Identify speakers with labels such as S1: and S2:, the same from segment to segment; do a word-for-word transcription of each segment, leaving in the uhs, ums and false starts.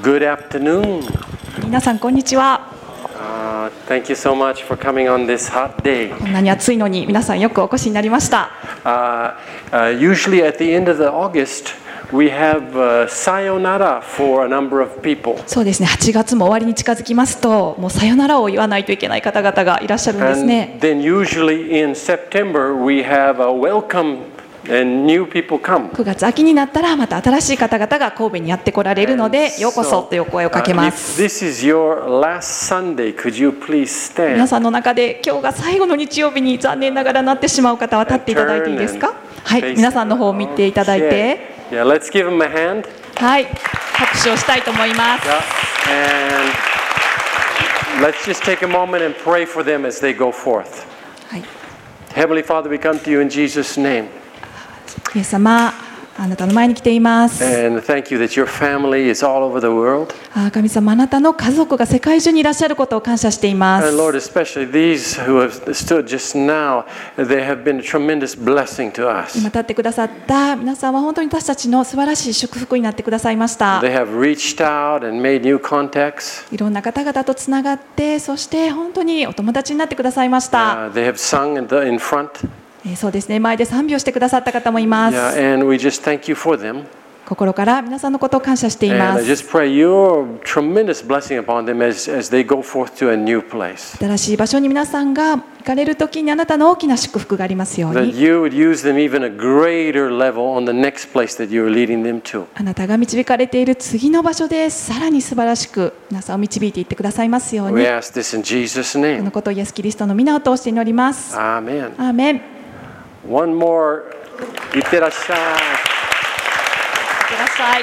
S1: Good afternoon.
S2: 皆さんこんにちは。
S1: Uh, thank you so much for coming on this hot day.
S2: こんなに暑いのに皆さんよくお越しになりました。
S1: Uh, uh, usually at the end of the August, we have uh, sayonara for a number of people.
S2: そうですね。はちがつも終わりに近づきますと、もうさよならを言わないといけない方々がいらっしゃるんですね。
S1: And then usually in September, we have a welcome.And new people come.
S2: くがつ秋になったらまた新しい方々が神戸にやって来られるので、ようこそという声をかけます。
S1: If this is your last Sunday, could you please stand?
S2: 皆さんの中で今日が最後の日曜日に残念ながらなってしまう方は立っていただいていいですか？はい、皆さんの方を見ていただいて、
S1: Yeah, let's give them a hand.
S2: はい、拍手をしたいと思います。
S1: Yeah. And let's just take a moment and pray for them as they go forth.
S2: はい、
S1: Heavenly Father, we come to you in Jesus' name.
S2: イエス様、あなたの前に来ています。
S1: And thank you that your family is all over the world.
S2: 神様、あなたの家族が世界中にいらっしゃることを感謝しています。
S1: And Lord, especially these who have stood just now, they have been a tremendous blessing to us.
S2: 今立ってくださった皆さんは本当に私たちの素晴らしい祝福になってくださいました。
S1: They have reached out and made new contacts.
S2: いろんな方々とつながって、そして本当にお友達になってくださいました。
S1: Uh, they have sung in, the, in front.
S2: そうですね、前で賛美をしてくださった方もいます。
S1: Yeah, and we just thank you for them.
S2: 心から皆さんのことを感謝していま
S1: And I
S2: す。
S1: just pray your tremendous blessing upon them as, as they go forth to a new place.
S2: 新しい場所に皆さんが行かれるときにあなたの大きな祝福がありますよう
S1: That
S2: に。
S1: you would use them even a greater level on the next place that you are leading them to.
S2: あなたが導かれている次の場所でさらに素晴らしく皆さんを導いていってくださいますように。
S1: We ask this in Jesus'
S2: この
S1: name.
S2: ことをイエス・キリストの皆を通して祈ります。
S1: Amen.
S2: アーメン。
S1: One more. いってらっしゃい。
S2: いってらっしゃい。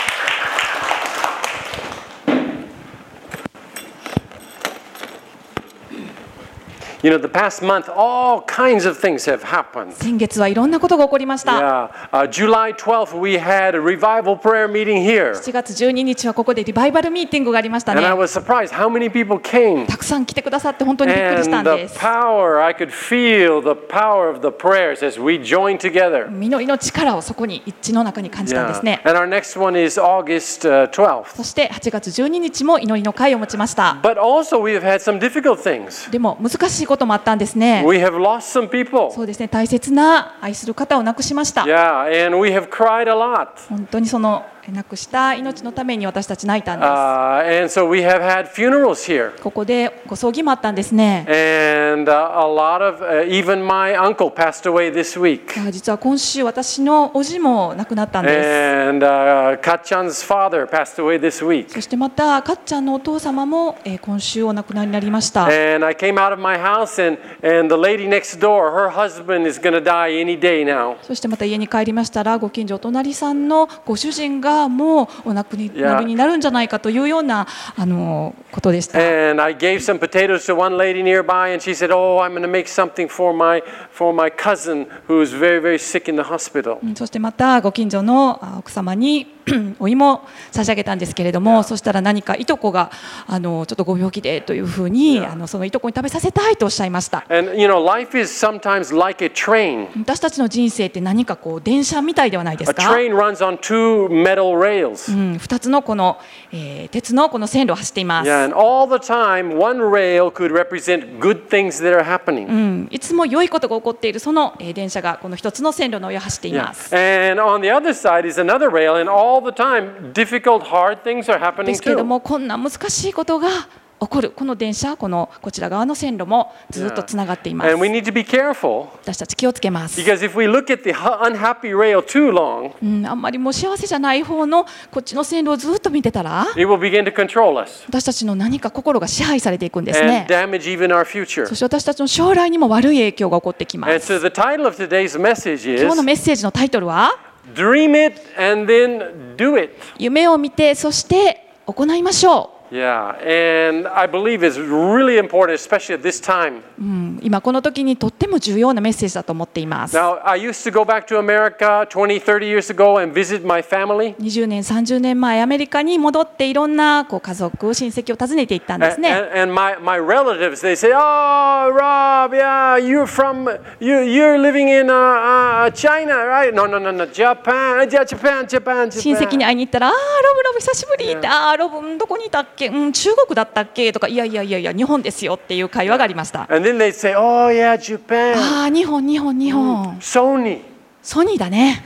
S1: You know, the past month, all kinds of things have happened.
S2: 先月はいろんなことが起こりました。
S1: Yeah, uh, July twelfth, we had a revival prayer meeting here.
S2: しちがつじゅうににちはここでリバイバルミーティングがありましたね。
S1: And I was surprised how many people came.
S2: たくさん来てくださって本当にびっくりしたん
S1: And
S2: で
S1: the
S2: す。
S1: power, I could feel the power of the prayers as we joined together.
S2: 祈りの力をそこに一致の中に感じたんですね。
S1: And our next one is August uh, twelfth.
S2: そしてはちがつじゅうににちも祈りの会を持ちました。
S1: But also we have had some difficult things.
S2: でも難しいこともあったんですね。
S1: We have lost some people.
S2: そうですね、大切な愛する方を亡くしました。
S1: Yeah, and we have cried a lot.
S2: 本当にその亡くした命のために私たち泣いたんです。
S1: Uh, and so we have had funerals here.
S2: ここでご葬儀もあったんですね。
S1: And uh, a lot of, uh, even my uncle passed away this week.
S2: 実は今週私の叔父も亡くなったんです。
S1: And uh, Katchan's father passed away this week.
S2: そしてまたかっちゃんのお父様も、えー、今週お亡くなりになりました。
S1: And I came out of my house and, and the lady next door, her husband is going to die any day now.
S2: そしてまた家に帰りましたら、ご近所お隣さんのご主人がもうお亡くなりになるんじゃないかというようなあのことでした。
S1: And I gave some potatoes to one lady nearby, and she said, "Oh, I'm going to make something for my for my cousin who is very very sick in the hospital."
S2: そしてまたご近所の奥様にお芋差し上げたんですけれども、そしたら何かいとこがあのちょっとご病気でというふうに、あのそのいとこに食べさせたいとおっしゃいました。
S1: And you know, life is sometimes like a train.
S2: 私たちの人生って何かこう電車みたいではないです
S1: A
S2: か？
S1: train runs on two metal rails.
S2: うん、ふたつのこの、えー、鉄のこの線路を走っています。
S1: Yeah, and all the time, one rail could represent good things that are happening.
S2: うん、いつも良いことが起こっているその、えー、電車がこの一つの線路の上を走ってい
S1: Yeah.
S2: ます。
S1: And on the other side is another rail, and all the time, difficult, hard things are
S2: で
S1: happening
S2: すけれど
S1: too.
S2: も、こんな難しいことが起こるこの電車、このこちら側の線路もずっとつながっています。
S1: And we need to be careful
S2: 私たち気をつけます。
S1: because if we look at the hu- unhappy rail too long,
S2: うん、あんまりもう幸せじゃない方のこっちの線路をずっと見てたら、
S1: it will begin to control us
S2: 私たちの何か心が支配されていくんです
S1: and
S2: ね。
S1: damage even our future.
S2: そして私たちの将来にも悪い影響が起こってきま
S1: And
S2: す。
S1: so the title of today's message
S2: 今日の
S1: is
S2: メッセージのタイトルは、
S1: Dream It and Then Do It.
S2: 夢を見てそして行いましょう。
S1: Yeah, and I believe it's really important, especially at this time.
S2: うん、今この時にとっても重要なメッセージだと思っています。
S1: Now, I used to go back to America twenty, thirty years ago and visit my family.
S2: にじゅうねん、さんじゅうねんまえアメリカに戻っていろんなこう家族、親戚を訪ねていったんです
S1: And,
S2: ね。
S1: and, and my, my relatives, they say, "Oh, Rob, yeah, you're from, you, you're living in uh, uh, China, right? No, no, no, no, Japan, Japan, Japan,
S2: 親戚に
S1: Japan."
S2: 会いに行ったら、ああ、ロブロブ久しぶりって、ああ、ロブ、うんどこにいたっけ、うん、中国だったっけとか、いやいやいやいや、日本ですよっていう会話がありました。
S1: And then they say, "Oh, yeah, Japan,
S2: ああ、日本、日本、日本。
S1: Sony,
S2: ソニーだね。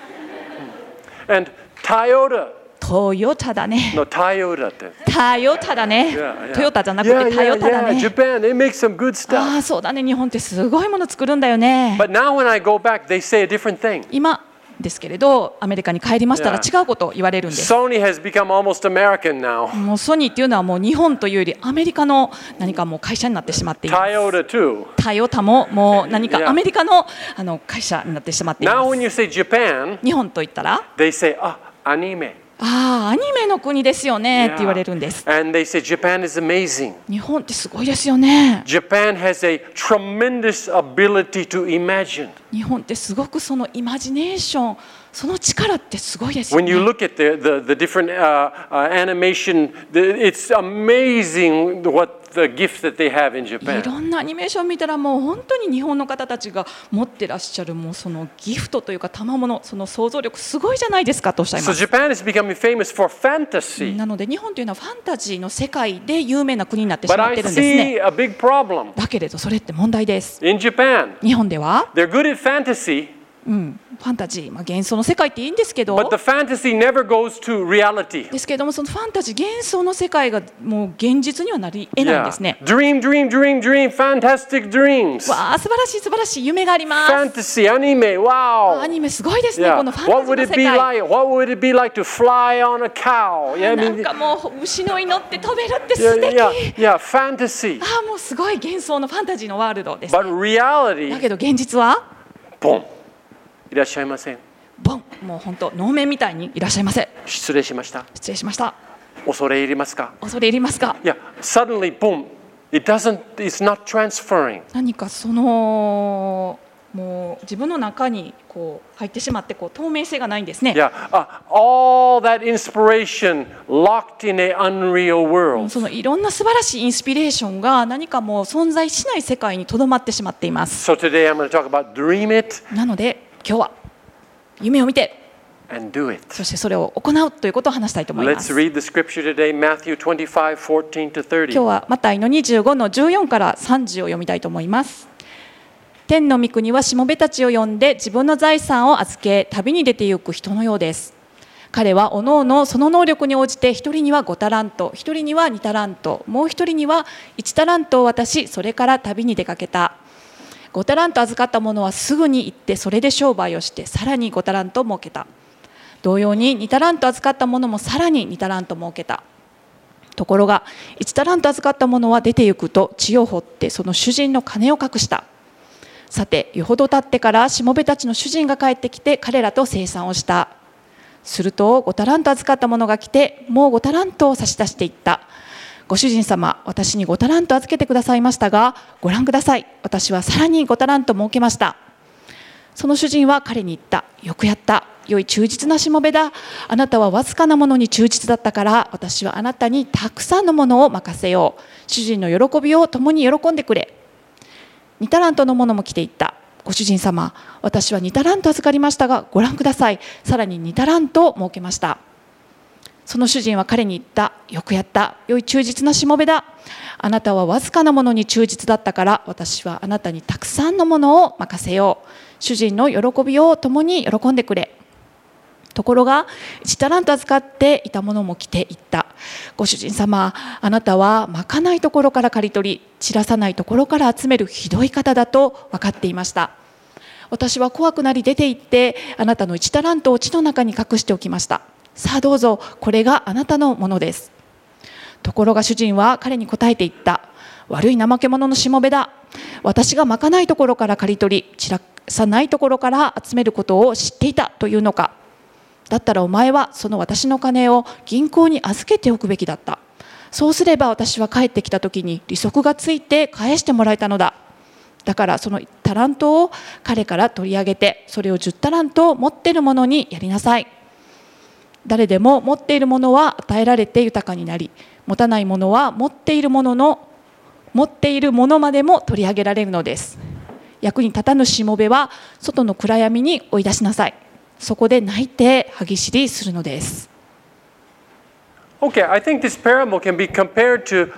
S1: and Toyota."
S2: トヨタだね。
S1: No, Toyota.
S2: タヨタだね
S1: Yeah, yeah.
S2: トヨタじゃなく
S1: Yeah,
S2: てタヨ
S1: yeah,
S2: タだ
S1: yeah.
S2: ね。
S1: Japan, they make some good stuff.
S2: ああ、そうだね。日本ってすごいもの作るんだよね。
S1: But now when I go back, they say a different thing.
S2: 今ですけれど、アメリカに帰りましたら
S1: Yeah.
S2: 違うことを言われるんです。
S1: Sony has become almost American now.
S2: もうソニーっていうのはもう日本というよりアメリカの何かもう会社になってしまっています。
S1: Toyota too.
S2: タヨタももう何
S1: Yeah.
S2: かアメリカのあの会社になってしまっていま
S1: Now
S2: す。
S1: when you say Japan,
S2: 日本と言ったら、
S1: they say, "Ah, anime."
S2: ああ、アニメの国ですよねって言われるんです。
S1: And they say Japan is amazing.
S2: 日本ってすごいですよね。
S1: Japan has a tremendous ability to imagine.
S2: 日本ってすごくそのイマジネーション、その力ってすごいですよ
S1: When you
S2: ね。
S1: look at the, the, the different uh, uh, animation, the, it's amazing what the gift that they have in
S2: い
S1: Japan.
S2: ろんなアニメーション見たらもう本当に日本の方たちが持ってらっしゃるもうそのギフトというか賜物、その想像力すごいじゃないですかとおっしゃい
S1: So
S2: ます。
S1: Japan is becoming famous for fantasy.
S2: なので日本というのはファンタジーの世界で有名な国になってし
S1: But
S2: まっ
S1: I
S2: てるんですね。
S1: see a big problem.
S2: だけれどそれって問題です。
S1: In Japan,
S2: 日本では、
S1: they're good at fantasy,
S2: うん、ファンタジー、まあ、幻想の世界っていいんですけど、
S1: but the fantasy never goes to reality.
S2: ですけれどもそのファンタジー、幻想の世界がもう現実にはなり得ないん
S1: Yeah.
S2: ですね。
S1: Dream, dream, dream, dream, fantastic dreams.
S2: わあ、素晴らしい素晴らしい夢があります。
S1: Fantasy, anime,
S2: ア
S1: wow.
S2: ニメすごいですね、
S1: Yeah.
S2: このファン
S1: What
S2: タ
S1: would
S2: ジーの
S1: it
S2: 世
S1: be
S2: 界。
S1: like? What would it be like to fly on a cow? Yeah, I
S2: なん
S1: mean,
S2: かもう牛の祈って飛べるって素
S1: yeah,
S2: 敵。
S1: yeah, yeah, fantasy.
S2: ああ、もうすごい幻想のファンタジーのワールドです。
S1: But
S2: だ
S1: reality,
S2: けど現実は
S1: boom. いらっしゃいません。
S2: ボン、もう本当能面みたいにいらっしゃいませ。
S1: 失礼しました。
S2: 失礼しました。
S1: 恐れ入りますか？
S2: 恐れ入りますか？
S1: Yeah, suddenly, boom. It doesn't, it's not transferring.
S2: 何かそのもう自分の中にこう入ってしまってこう透明性がないんですね。
S1: Yeah, uh, all that inspiration locked in an unreal world.
S2: そのいろんな素晴らしいインスピレーションが何かもう存在しない世界にとどまってしまっています。
S1: So today I'm going to talk about dream it
S2: なので今日は夢を見て
S1: and do it.
S2: そしてそれを行うということを話したいと思いま
S1: Let's
S2: す。
S1: read the scripture today, Matthew twenty-five, fourteen to
S2: 今日
S1: thirty.
S2: はマタイのにじゅうごのじゅうよんからさんじを読みたいと思います。天の御国はしもべたちを呼んで自分の財産を預け旅に出て行く人のようです。彼はおのおのその能力に応じて一人にはごタラント、一人にはにタラント、もう一人にはいちタラントを渡し、それから旅に出かけた。ごタラント預かった者はすぐに行ってそれで商売をしてさらにごタラントを儲けた。同様ににタラント預かった者もさらににタラント儲けた。ところがいちタラント預かった者は出て行くと地を掘ってその主人の金を隠した。さてよほど経ってからしもべたちの主人が帰ってきて彼らと清算をした。するとごタラント預かった者が来てもうごタラントを差し出していった。ご主人様、私にごタラント預けてくださいましたが、ご覧ください、私はさらにごタラント儲けました。その主人は彼に言った。よくやった、良い忠実なしもべだ。あなたはわずかなものに忠実だったから、私はあなたにたくさんのものを任せよう。主人の喜びを共に喜んでくれ。にタラントの者も来ていった。ご主人様、私はにタラント預かりましたが、ご覧ください、さらににタラントを儲けました。その主人は彼に言った。よくやった、良い忠実なしもべだ。あなたはわずかなものに忠実だったから、私はあなたにたくさんのものを任せよう。主人の喜びを共に喜んでくれ。ところがいちタラント預かっていた者も来て言った。ご主人様、あなたはまかないところから刈り取り、散らさないところから集めるひどい方だと分かっていました。私は怖くなり出て行って、あなたのいちタラントを地の中に隠しておきました。さあどうぞ、これがあなたのものです。ところが主人は彼に答えて言った。悪い怠け者のしもべだ。私がまかないところから刈り取り、散らさないところから集めることを知っていたというのか。だったらお前はその私の金を銀行に預けておくべきだった。 そうすれば私は帰ってきた時に利息がついて返してもらえたのだ。だからそのタラントを彼から取り上げて、それをじゅうタラントを持っているものにやりなさい。誰でも持っているものは与えられて豊かになり、持たないものは持っているものの持っているものまでも取り上げられるのです。役に立たぬしもべは外の暗闇に追い出しなさい。そこで泣いて歯ぎしりするのです。
S1: Okay, I think this parable can be compared to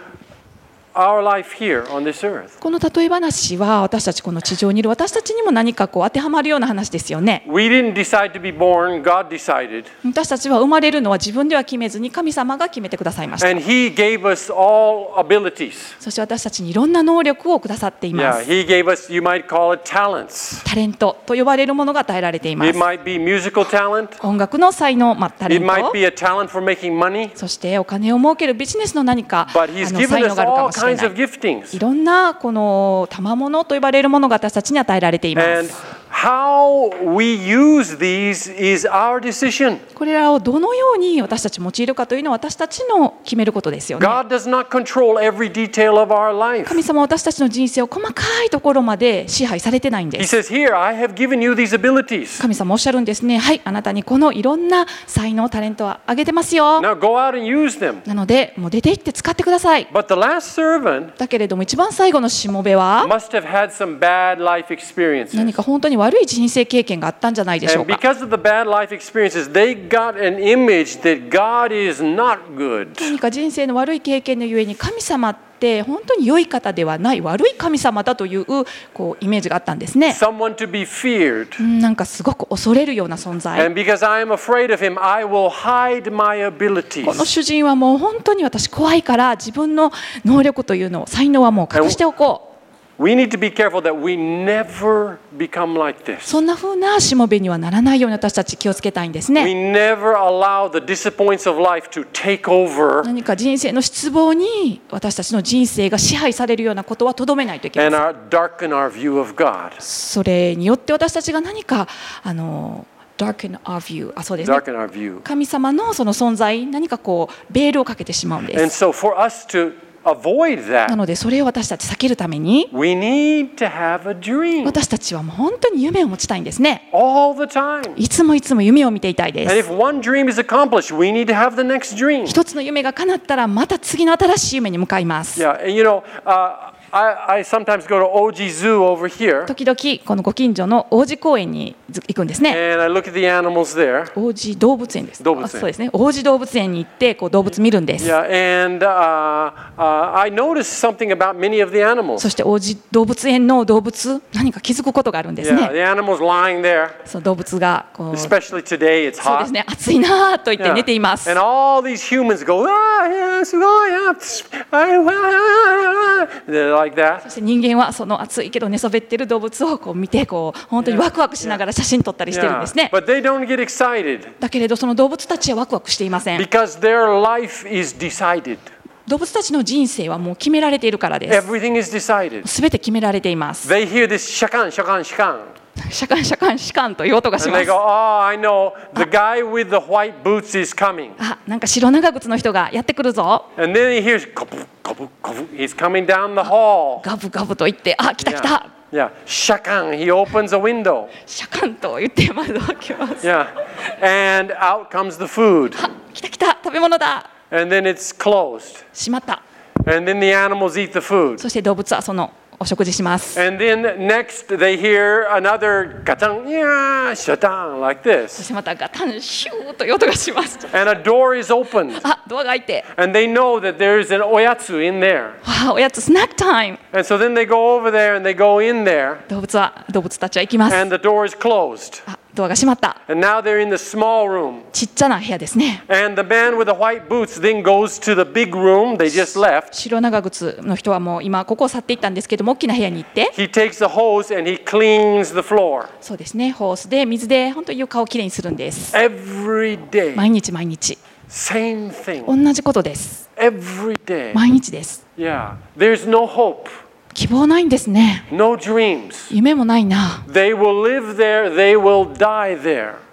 S1: our life here on this earth.
S2: この例え話は私たちこの地上にいる私たちにも何かこう当てはまるような話ですよね。
S1: We didn't decide to be born, God decided.
S2: 私たちは生まれるのは自分では決めずに神様が決めてくださいました。
S1: And He gave us all abilities.
S2: そして私たちにいろんな能力をくださっていま
S1: Yeah,
S2: す。
S1: He gave us, you might call it talents.
S2: タレントと呼ばれるものが与えられていま
S1: It
S2: す。
S1: might be musical talent.
S2: 音楽の才能、まあ、タレ
S1: It
S2: ント、
S1: might be a talent for making money.
S2: そしてお金を儲けるビジネスの何か
S1: But
S2: あ
S1: He's
S2: の
S1: given
S2: 才能
S1: us
S2: があるか
S1: all
S2: もしれ
S1: kinds
S2: ない。
S1: of giftings.
S2: いろんなこの賜物と呼ばれるものが私たちに与えられていま
S1: And
S2: す。
S1: how we use these is our decision.
S2: これらをどのように私たち用いるかというのは私たちの決めることですよね。
S1: God does not control every detail of our life.
S2: 神様は私たちの人生を細かいところまで支配されてないんで
S1: He
S2: す。
S1: says, Here, I have given you these abilities.
S2: 神様おっしゃるんですね。はい、あなたにこのいろんな才能、タレントをあげてますよ。
S1: Now go out and use them.
S2: なので、もう出て行って使ってください。
S1: But the last servant
S2: だけれども一番最後のしもべは
S1: must have had some bad life
S2: 何
S1: experiences.
S2: か本当に悪い人生経験があったんじゃないでしょう
S1: And
S2: か。
S1: because of the bad life experiences, they got an image that God is not good.
S2: 何か人生の悪い経験のゆえに神様って本当に良い方ではない悪い神様だという、こうイメージがあったんですね。
S1: Someone to be feared.
S2: うんなんかすごく恐れるような存在。
S1: And because I am afraid of him, I will hide my
S2: この
S1: abilities.
S2: 主人はもう本当に私怖いから自分の能力というのを才能はもう隠しておこう。
S1: We need to be careful that we never become like this.
S2: そんな風なしもべにはならないように私たち気をつけたいんですね。
S1: We never allow the disappointments of life to take over
S2: 何か人生の失望に私たちの人生が支配されるようなことはとどめないといけま
S1: and
S2: せん。
S1: our, darken our view of God.
S2: それによって私たちが何かあの darken our view あそうですね
S1: Darken our view.
S2: 神様のその存在何かこうベールをかけてしまうんで
S1: And
S2: す。
S1: so for us to avoid
S2: な
S1: that,
S2: のでそれを私たち避けるために
S1: we need to have a dream
S2: 私たちはもう本当に夢を持ちたいんですね。
S1: all the time.
S2: いつもいつも夢を見ていたいで
S1: And if
S2: す。
S1: one dream is accomplished, we need to have the next dream.
S2: 一つの夢が叶ったらまた次の新しい夢に向かいます。
S1: Yeah, and you know, uh, I, I sometimes go to O G Zoo over here,
S2: 時々このご近所の王子公園に行くんですね。
S1: and I look at the animals there.
S2: 王子動物園です。
S1: 動物園
S2: あそうですね。王子動物園に行ってこう動物見るんです。
S1: Yeah, and uh, uh, I noticed something about many of the animals.
S2: そして王子動物園の動物何か気づくことがあるんです
S1: Yeah,
S2: ね。
S1: the animals lying there,
S2: その動物がこう
S1: especially today, it's
S2: そうで
S1: hot.
S2: すね暑いなと言って寝ています。
S1: And all these humans go, ah, yeah, すごいな、I- ah, they're like that.
S2: そして人間はその暑いけど寝そべってる動物をこう見てこう本当にワクワクしながら写真撮ったりしてるん
S1: Yeah.
S2: ですね。
S1: But they don't get excited
S2: だけれどその動物たちはワクワクしていません。
S1: because their life is decided.
S2: 動物たちの人生はもう決められているからです。
S1: Everything is decided.
S2: すべて決められています。
S1: They hear this shakan, shakan, shakan.
S2: シャカンシャカンシカンという音がし
S1: And
S2: ま
S1: they
S2: す。
S1: go, oh, I know, the guy with the white boots is coming.
S2: あ、なんか白長靴の人がやってくるぞ。
S1: And then he hears, kabu, kabu, kabu. He's coming down the hall.
S2: ガブガブと言って、あ、来た来
S1: Yeah.
S2: た。
S1: Yeah. Shakan, he opens a window.
S2: シャカンと言って窓を開けます。
S1: Yeah. And out comes the food.
S2: あ、来た来た、食べ物だ。
S1: And then it's closed.
S2: しまった。
S1: And then the animals eat the food.
S2: そして動物はそのお食事します。
S1: And then next they hear another gatan, yeah, shatan, like
S2: そし
S1: this.
S2: てまたガタンシューという音がします。
S1: And a door is opened.
S2: あ、ドアが開いて、
S1: And they know that there's an oyatsu in there.
S2: わあ、おやつスナックタイム。
S1: And so then they go over there and they go in there.
S2: 動物は動物たちは行きます。
S1: And the door is closed.
S2: あ、ドアが閉まった。
S1: And now they're in the small room.
S2: ちっちゃな部屋ですね。
S1: And the man with the white boots then goes to the big room they just left.
S2: 白長靴の人はもう今ここを去っていったんですけども、大きな部屋に行って、
S1: He takes the hose and he cleans the floor.
S2: そうですね、ホースで水で本当に床をきれいにするんです。
S1: Every day.
S2: 毎日毎日
S1: Same thing.
S2: 同じことです。
S1: Every day.
S2: 毎日です。
S1: Yeah. There's no hope.
S2: 希望ないんですね。
S1: No dreams.
S2: 夢もないな。
S1: They will live there. They will die there.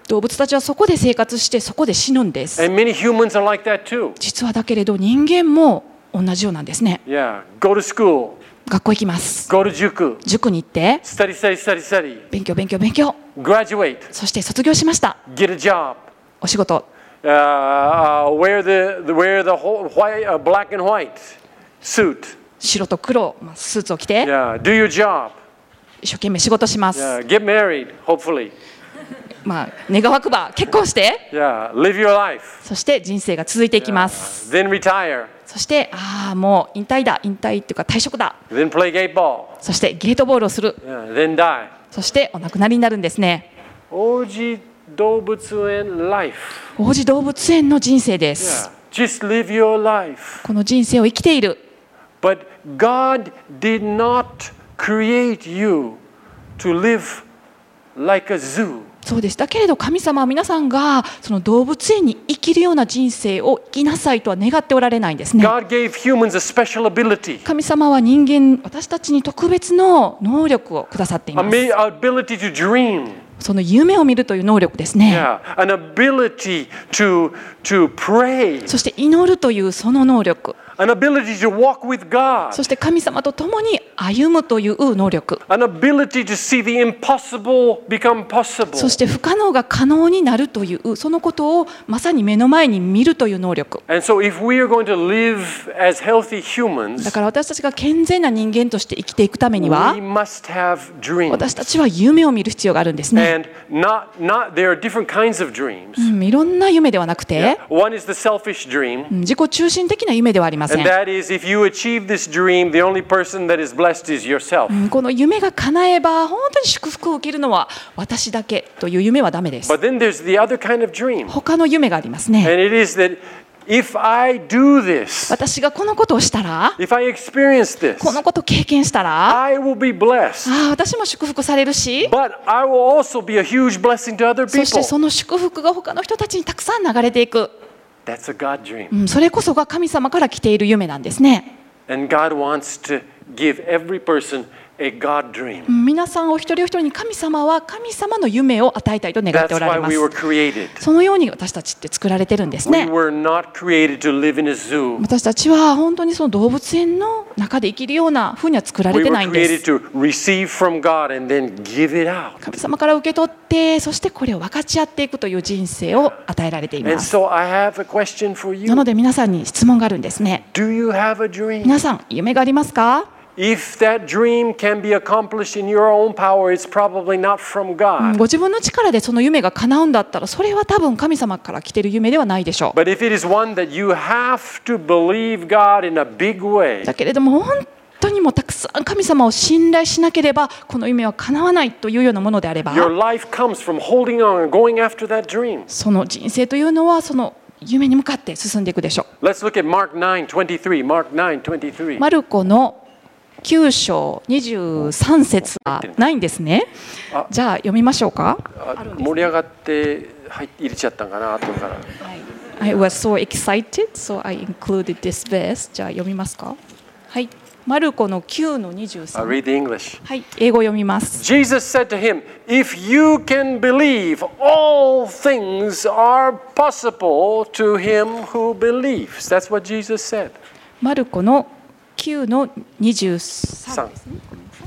S2: 動物たちはそこで生活してそこで死ぬんです。
S1: And many humans are like that too.
S2: 実はだけれど人間も同じようなんですね。
S1: Yeah. Go to school.
S2: 学校行きます。
S1: Go to Juku.
S2: 塾に行って
S1: Study, study, study, study.
S2: 勉強勉強勉強。
S1: Graduate.
S2: そして卒業しました。
S1: Get a job.
S2: お仕事。
S1: Uh, uh, wear the, the wear the whole white, uh, black and white suit.
S2: 白と黒、まあ、スーツを着て
S1: Yeah. Do your job.
S2: 一生懸命仕事します。
S1: Yeah. Get married. Hopefully.
S2: まあ願わくば結婚して、
S1: Yeah. Live your life.
S2: そして人生が続いていきます。
S1: Then retire.
S2: そしてああもう引退だ引退っていうか退職だ。
S1: Then play gate ball.
S2: そしてゲートボールをする。
S1: Yeah. Then die.
S2: そしてお亡くなりになるんですね。
S1: 王子動物園 life.
S2: 王子動物園の人生です。
S1: Yeah. Just live your life.
S2: この人生を生きている。
S1: But God did not create you to live like a zoo.
S2: そうです。だけれど神様は皆さんがその動物園に生きるような人生を生きなさいとは願っておられないんですね。
S1: God gave humans a special ability.
S2: 神様は人間、私たちに特別の能力をくださってい
S1: A
S2: ます。
S1: ability to dream.
S2: その夢を見るという能力ですね。
S1: Yeah. An ability to, to pray.
S2: そして祈るというその能力。
S1: An ability to walk with God.
S2: そして神様と共に歩むという能力。
S1: An ability to see the impossible become possible.
S2: そして不可能が可能になるというそのことをまさに目の前に見るという能力。
S1: And so if we are going to live as healthy humans,
S2: だから私たちが健全な人間として生きていくためには
S1: we must have dreams.
S2: 私たちは夢を見る必要があるんですね。
S1: And not, not, there are different kinds of dreams.
S2: うん、いろんな夢ではなくて、
S1: One is the selfish dream.
S2: うん自己中心的な夢ではありませ
S1: And
S2: ん。
S1: that is, if you achieve this dream, the only person that is blessed is yourself.
S2: うんこの夢が叶えば本当に祝福を受けるのは私だけという夢はダメです。
S1: But then there's the other kind of dream.
S2: 他の夢がありますね。
S1: And it is that if I do this,
S2: 私がこのことをしたら、
S1: if I experience this,
S2: このことを経験したら、
S1: I will be blessed.
S2: ああ私も祝福されるし、
S1: But I will also be a huge blessing to other
S2: そして
S1: people.
S2: その祝福が他の人たちにたくさん流れていく。
S1: That's a God dream.
S2: うんそれこそが神様から来ている夢なんですね。
S1: And God wants to give every person a God dream.
S2: うん皆さんお一人お一人に神様は神様の夢を与えたいと願って
S1: That's
S2: おられ
S1: why
S2: ま
S1: we
S2: す。
S1: were created.
S2: そのように私たちって作られてるんです
S1: We
S2: ね。
S1: were not created to live in a zoo.
S2: 私たちは本当にその動物園の中で生きるような風には作られ
S1: We
S2: て
S1: were
S2: ないんで
S1: created
S2: す。
S1: to receive from God and then give it out.
S2: 神様から受け取ってそしてこれを分かち合っていくという人生を与えられてい
S1: And
S2: ます。
S1: so I have a question for
S2: な
S1: you.
S2: ので皆さんに質問があるんですね。
S1: Do you have a dream?
S2: 皆さん夢がありますか？
S1: If that dream can be accomplished in your own power, it's probably not from
S2: うん
S1: God.
S2: ご自分の力でその夢が叶うんだったらそれは多分神様から来ている夢ではないでしょう。
S1: But if it is one that you have to believe God in a big way,
S2: だけれども本当にもうたくさん神様を信頼しなければこの夢は叶わないというようなものであれば、
S1: your life comes from holding on and going after that dream.
S2: その人生というのはその夢に向かって進んでいくでしょう。
S1: Let's look at Mark nine twenty-three. Mark nine twenty-three.
S2: マルコのきゅう章にじゅうさん節はないんですね。じゃあ読みましょうか。
S1: あ盛り上がって入入れちゃったんかな後から。
S2: I was so excited, so I included this verse. じゃあ読みますか。はい。マルコのきゅうのにじゅう
S1: I'll
S2: さん。
S1: read the English.
S2: はい。英語読みます。
S1: Jesus said to him, "If you can believe, all things are possible to him who believes." That's what Jesus said.
S2: マルコのきゅうのにじゅうさんですね。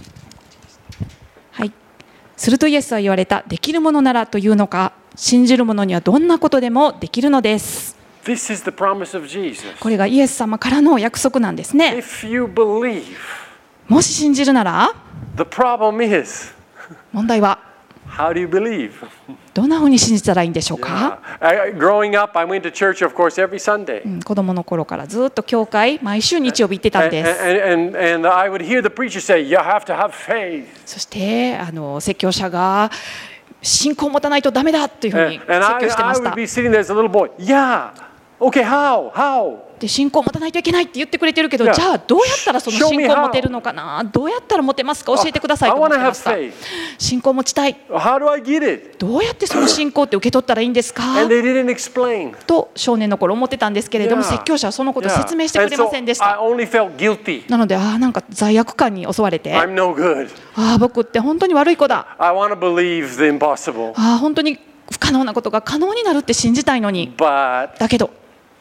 S2: はい。するとイエスは言われた。できるものならというのか、信じる者にはどんなことでもできるのです。
S1: This is the promise of Jesus.
S2: これがイエス様からの約束なんですね。
S1: If you believe,
S2: もし信じるなら、
S1: the problem is,
S2: 問題は
S1: how do you believe?
S2: どんなふうに信じたらいいんでしょうか。
S1: I, growing up, I went to church, of course, every Sunday.
S2: うん子供の頃からずっと教会毎週日曜日行ってたん
S1: And,
S2: です。
S1: and, and, and I would hear the preacher say, you have to have faith.
S2: そしてあの説教者が信仰を持たないとダメだというふうに
S1: And,
S2: 説
S1: and I,
S2: 教してま
S1: I
S2: した
S1: would。be sitting there as a little boy. Yeah. Okay, how? How?
S2: で信仰を持たないといけないって言ってくれてるけど、
S1: Yeah.
S2: じゃあどうやったらその
S1: Show
S2: 信
S1: me
S2: 仰を
S1: how.
S2: 持てるのかな、どうやったら持てますか教えてくださいと思ってました。
S1: I wanna have faith.
S2: 信仰を持ちたい。
S1: How do I get it?
S2: どうやってその信仰って受け取ったらいいんですか
S1: And they didn't explain.
S2: と少年の頃思ってたんですけれども、
S1: Yeah.
S2: 説教者はそのことを
S1: Yeah.
S2: 説明してく
S1: And
S2: れませんでし
S1: so I
S2: た。
S1: only felt guilty.
S2: なのでああなんか罪悪感に襲われて、あ
S1: I'm no good.
S2: あ僕って本当に悪い子だ、
S1: I want to believe the impossible.
S2: ああ本当に不可能なことが可能になるって信じたいのに、
S1: but
S2: だけど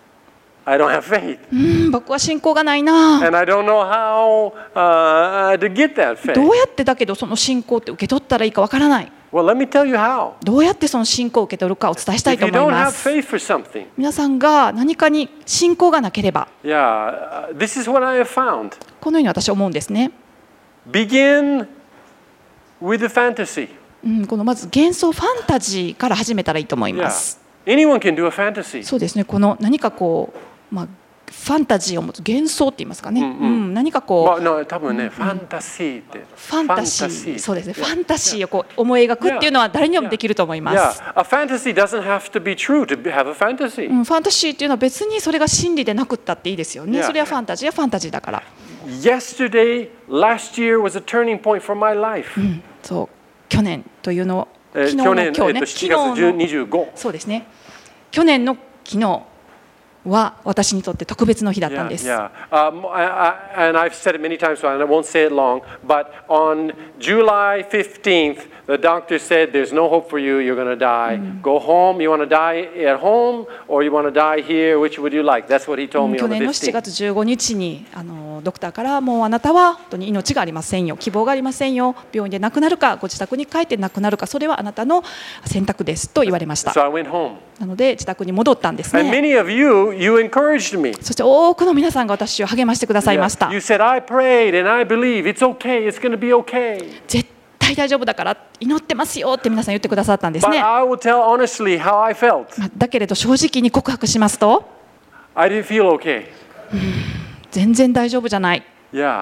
S1: I don't have faith.
S2: うーん僕は信仰がないな。
S1: And I don't know how uh, to get that
S2: ど
S1: faith.
S2: うやってだけどその信仰って受け取ったらいいかわからない。
S1: Well, let me tell you how.
S2: どうやってその信仰を受け取るかお伝えしたい
S1: If
S2: と
S1: you
S2: 思い
S1: don't
S2: ま
S1: have
S2: す。
S1: faith for something,
S2: 皆さんが何かに信仰がなければ、
S1: yeah, uh, this is what I have found.
S2: このように私は思うんですね。
S1: Begin with the fantasy.
S2: うん、このまず幻想ファンタジーから始めたらいいと思いま
S1: Yeah.
S2: す。
S1: Anyone can do a fantasy.
S2: そうですね。この何かこう、まあ、ファンタジーを持つ幻想って言いますかね。うん、何かこう、
S1: Well, no, 多分ね、ファンタシーって。
S2: ファンタシー、そうですね。フ
S1: Yeah.
S2: ァンタシーをこう思い描くっていうのは誰にもできると思います。
S1: Yeah, a fantasy doesn't have to be true to be- have a fantasy.
S2: うん、ファンタジーっていうのは別にそれが真理でなくったっていいですよね。
S1: Yeah.
S2: それはファンタジーはファンタジーだから。
S1: Yesterday, last year was a turning point for my life.
S2: うん、そう去年というのを
S1: えー
S2: 昨日の今日ね、
S1: 去年、えっと、
S2: 昨日
S1: しちがつ
S2: の
S1: にじゅうご。
S2: そうですね。去年の昨日は私にとって特別の日だったん
S1: Yeah,
S2: です。
S1: yeah. Um, I, I, and I've said it many times, so I won't say it long. But on July fifteenth, the doctor said, "There's no hope for you. You're going to die. Go home. You want to die at home, or you want to die here? Which would you like?" That's what he
S2: う
S1: told
S2: ん
S1: me
S2: 去
S1: on the
S2: 年のしち
S1: fifteenth.
S2: がつじゅうごにちにあのドクターからもうあなたは本当に命がありませんよ、希望がありませんよ、病院で亡くなるかご自宅に帰って亡くなるかそれはあなたの選択ですと言われました。
S1: So I went home.
S2: なので自宅に戻ったんです
S1: And
S2: ね。
S1: many of you, you encouraged me.
S2: そして多くの皆さんが私を励ましてくださいました。
S1: You said, "I prayed and I believe it's okay. It's going to be okay."
S2: 絶対大丈夫だから祈ってますよって皆さん言ってくださったんです
S1: But
S2: ね。
S1: I will tell honestly how I felt.
S2: まあだけれど正直に告白しますと
S1: I didn't feel okay.
S2: 全然大丈夫じゃない。
S1: Yeah.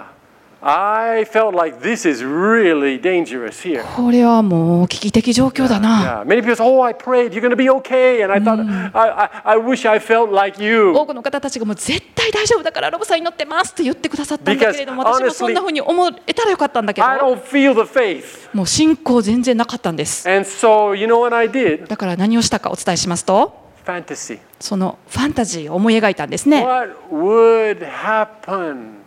S1: I felt like this is really dangerous here.
S2: これはもう危機的状況だな。
S1: Yeah. Many people say, "Oh, I prayed. You're going to be okay." And I thought, I, I, I wish I felt like you.
S2: 多くの方たちがもう絶対大丈夫だからロブさん祈ってますと言ってくださったんだけれども、
S1: Because
S2: 私もそんなふうに思えたらよかったんだけど
S1: I don't feel the faith.
S2: もう信仰全然なかったんです。
S1: And so, you know what I did?
S2: だから何をしたかお伝えしますと
S1: Fantasy.
S2: そのファンタジーを思い描いたんですね。
S1: What would happen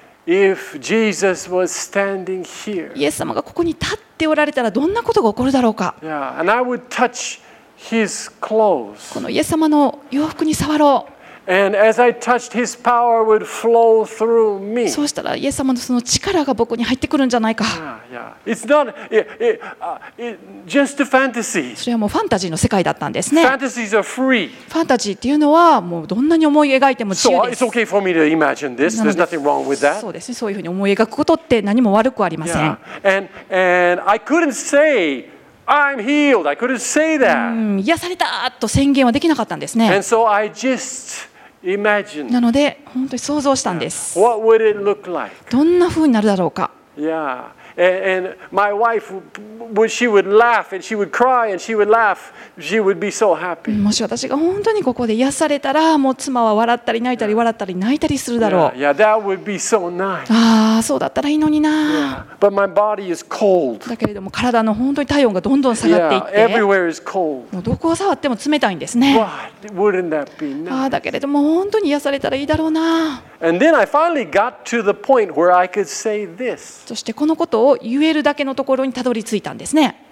S1: if Jesus was standing here?
S2: イエス様がここに立っておられたらどんなことが起こるだろうか。
S1: Yeah. And I would touch his clothes.
S2: このイエス様の洋服に触ろ
S1: And as I touched, his power would flow through me.
S2: う。そうしたらイエス様のその力が僕に入ってくるんじゃないか。
S1: Yeah, yeah. It's not it, it, uh, it, just a fantasy.
S2: それはもうファンタジーの世界だったんですね。
S1: Fantasies are free.
S2: ファンタジーっていうのはもうどんなに思い描いても自
S1: So
S2: 由で
S1: it's
S2: す。
S1: okay for me to imagine this.
S2: なの
S1: There's
S2: で
S1: nothing wrong with that.
S2: そうですね。そういうふうに思い描くことって何も悪くはありません。
S1: Yeah. And, and I couldn't say, "I'm healed." I couldn't say
S2: う
S1: that.
S2: ん、癒されたと宣言はできなかったんですね。
S1: And so I just imagined,
S2: なので本当に想像したんです。
S1: what would it look like?
S2: どんな風になるだろうか。
S1: Yeah. And, and my wife, when she would laugh and she would cry and she would laugh, she would be so happy.
S2: もし私が本当にここで癒されたらもう妻は笑ったり泣いたり笑ったり泣いたりするだろ
S1: Yeah,
S2: う。
S1: yeah, that would be so nice.
S2: ああそうだったらいいのにな。
S1: But my body is cold.
S2: だけれども体の本当に体温がどんどん下がってい
S1: Yeah,
S2: って、
S1: everywhere is cold.
S2: もうどこを触っても冷たいんですね。
S1: But wouldn't that be
S2: ああ
S1: nice?
S2: だけれども本当に癒されたらいいだろうな。
S1: And then I finally got to the point where I could say this.
S2: そしてこのことを言えるだけのところにたどり着いたんですね。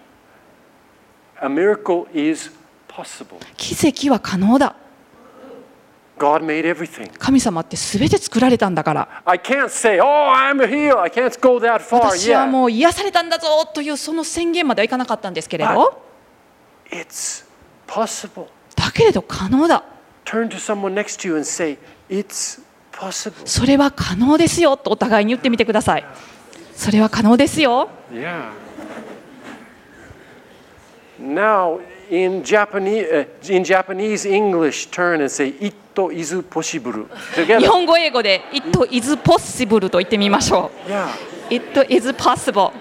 S1: A miracle is possible.
S2: 奇跡は可能だ。
S1: God made everything.
S2: 神様って全て作られたんだから。
S1: I can't say, "Oh, I'm healed." I can't go that far
S2: 私は
S1: yet.
S2: もう癒されたんだぞというその宣言まではいかなかったんですけれど、
S1: It's possible.
S2: だけれど可能だ。
S1: Turn to someone next to you and say, "It's possible."
S2: それは可能ですよとお互いに言ってみてください。それは可能ですよ。
S1: Yeah. Now, in Japanese, uh, in Japanese English, turn and say, "It is possible."
S2: 日
S1: Together.
S2: 本語英語で It is possible と言ってみましょ
S1: Yeah.
S2: う。It is possible.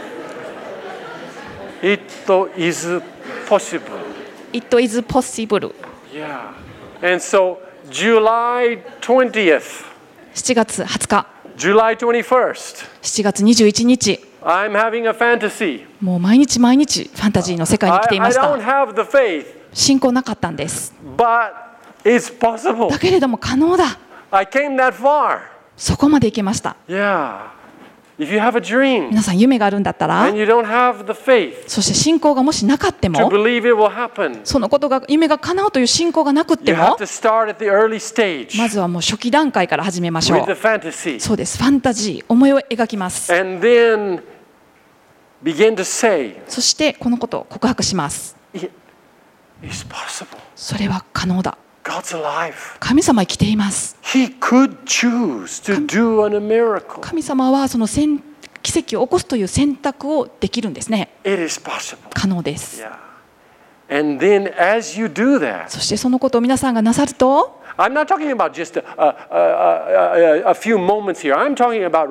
S1: It is possible.
S2: It is possible.
S1: Yeah. And so, July twentieth,
S2: しちがつはつか、
S1: July twenty-first,
S2: しちがつにじゅういちにち、
S1: I'm having a fantasy.
S2: もう毎日毎日ファンタジーの世界に来てい
S1: I, I
S2: まし
S1: don't
S2: た。
S1: have the faith,
S2: 信仰なかったんです。
S1: but it's possible.
S2: だけれども可能だ。
S1: I came that far.
S2: そこまで行けました。
S1: Yeah. If you have a dream
S2: 皆さん夢があるんだったら、
S1: and you don't have the faith
S2: そして信仰がもしなかって
S1: to
S2: も、
S1: believe it will happen,
S2: そのことが夢が叶うという信仰がなくって
S1: you have
S2: も、
S1: to start at the early stage
S2: まずはもう初期段階から始めましょ
S1: with the
S2: う。
S1: fantasy
S2: そうです。ファンタジー、思いを描きます。
S1: and then begin to say,
S2: そしてこのことを告白します。
S1: It is possible.
S2: それは可能だ。
S1: God's alive.
S2: 神様は生きています。
S1: He could choose to do a miracle.
S2: 神様はその選奇跡を起こすという選択をできるんですね。
S1: It is possible.
S2: 可能です。
S1: Yeah. And then as you do that,
S2: そしてそのことを皆さんがなさると、
S1: I'm not talking about just a, a, a, a, a few moments here. I'm talking about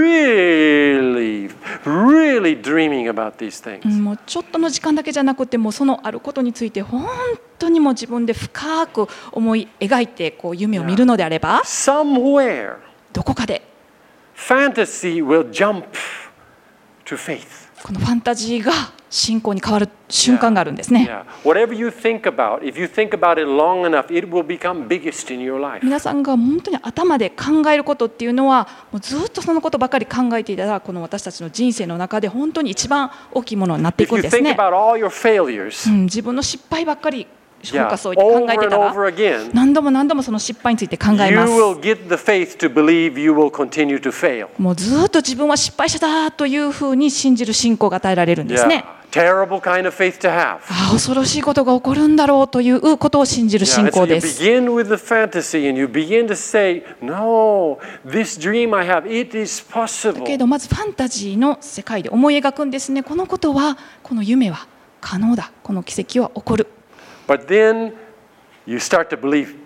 S1: really, really dreaming about these
S2: う
S1: things.
S2: んもうちょっとの時間だけじゃなくて、もうそのあることについて本当にもう自分で深く思い描いてこう夢を見るのであれば、
S1: Somewhere,
S2: どこかで
S1: fantasy will jump to faith.
S2: このファンタジーが信仰に変わる瞬間があるんですね。
S1: Yeah. Whatever you think about, if you think about it long enough, it will become biggest in your life.
S2: 皆さんが本当に頭で考えることっていうのは、もうずっとそのことばかり考えていたら、この私たちの人生の中で本当に一番大きいものになってい
S1: If
S2: くん
S1: you
S2: です
S1: think
S2: ね。
S1: about all your failures,
S2: うん、自分の失敗ばっかりフォー
S1: yeah,
S2: カスを置いて考
S1: over
S2: えて
S1: and
S2: たら、
S1: over again,
S2: 何度も何度もその失敗について考え
S1: you
S2: ます。
S1: will get the faith to believe you will continue to fail.
S2: もうずっと自分は失敗者だというふうに信じる信仰が与えられるんですね。
S1: Yeah. Terrible kind of faith to have.
S2: ああ、恐ろしいことが起こるんだろうということを信じる
S1: Yeah,
S2: 信
S1: and so
S2: 仰
S1: you
S2: です。
S1: begin with the fantasy and you begin to say, no, this dream I have, it is
S2: だ
S1: possible.
S2: けどまずファンタジーの世界で思い描くんですね。このことは、この夢は可能だ。この奇跡は起こる。
S1: But then you start to believe,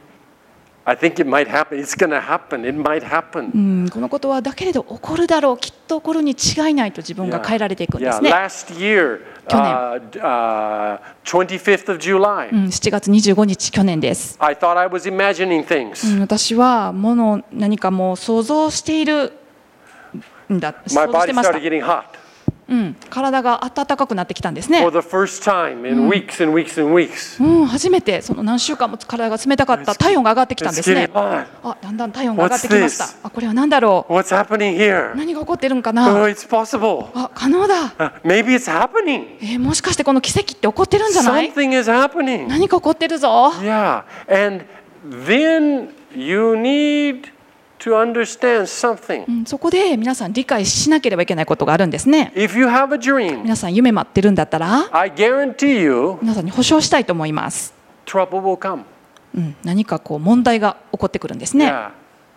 S1: I think it might happen. It's going to happen. It might
S2: う
S1: happen.
S2: ん、このことはだけれど起こるだろう、きっと起こるに違いないと自分が変えられていくんで
S1: Yeah,
S2: すね。
S1: last year, uh, uh, twenty-fifth of July,
S2: うん、しちがつにじゅうごにち、去年です。
S1: I thought I was imagining
S2: う
S1: things.
S2: ん、私はもの何かもう想像しているんだ、
S1: My
S2: 想像して
S1: body
S2: ました
S1: started。getting hot
S2: うん、体が暖かくなってきたんですね
S1: for。the first time in weeks and weeks and weeks.
S2: うん、初めてその何週間も体が冷たかった体温が上がってきたん
S1: It's
S2: ですね
S1: getting。hot.
S2: あ、だんだん体温が上がってきました
S1: What's this?。
S2: あ、これは何だろう。
S1: What's happening here?
S2: 何が起こってるんか
S1: Oh,
S2: な。
S1: it's possible.
S2: あ、可能だ。
S1: Uh, maybe it's happening.
S2: えーもしかしてこの奇跡って起こってるんじゃない？
S1: Something is happening.
S2: 何か起こってるぞ。
S1: Yeah. And then you need to understand something.
S2: うん、そこで皆さん理解しなければいけないことがあるんですね。
S1: If you have a dream,
S2: 皆さん夢待ってるんだったら、
S1: I guarantee you
S2: 皆さんに保証したいと思います。
S1: trouble will come.
S2: うん、何かこう問題が起こってくるんですね。
S1: Yeah.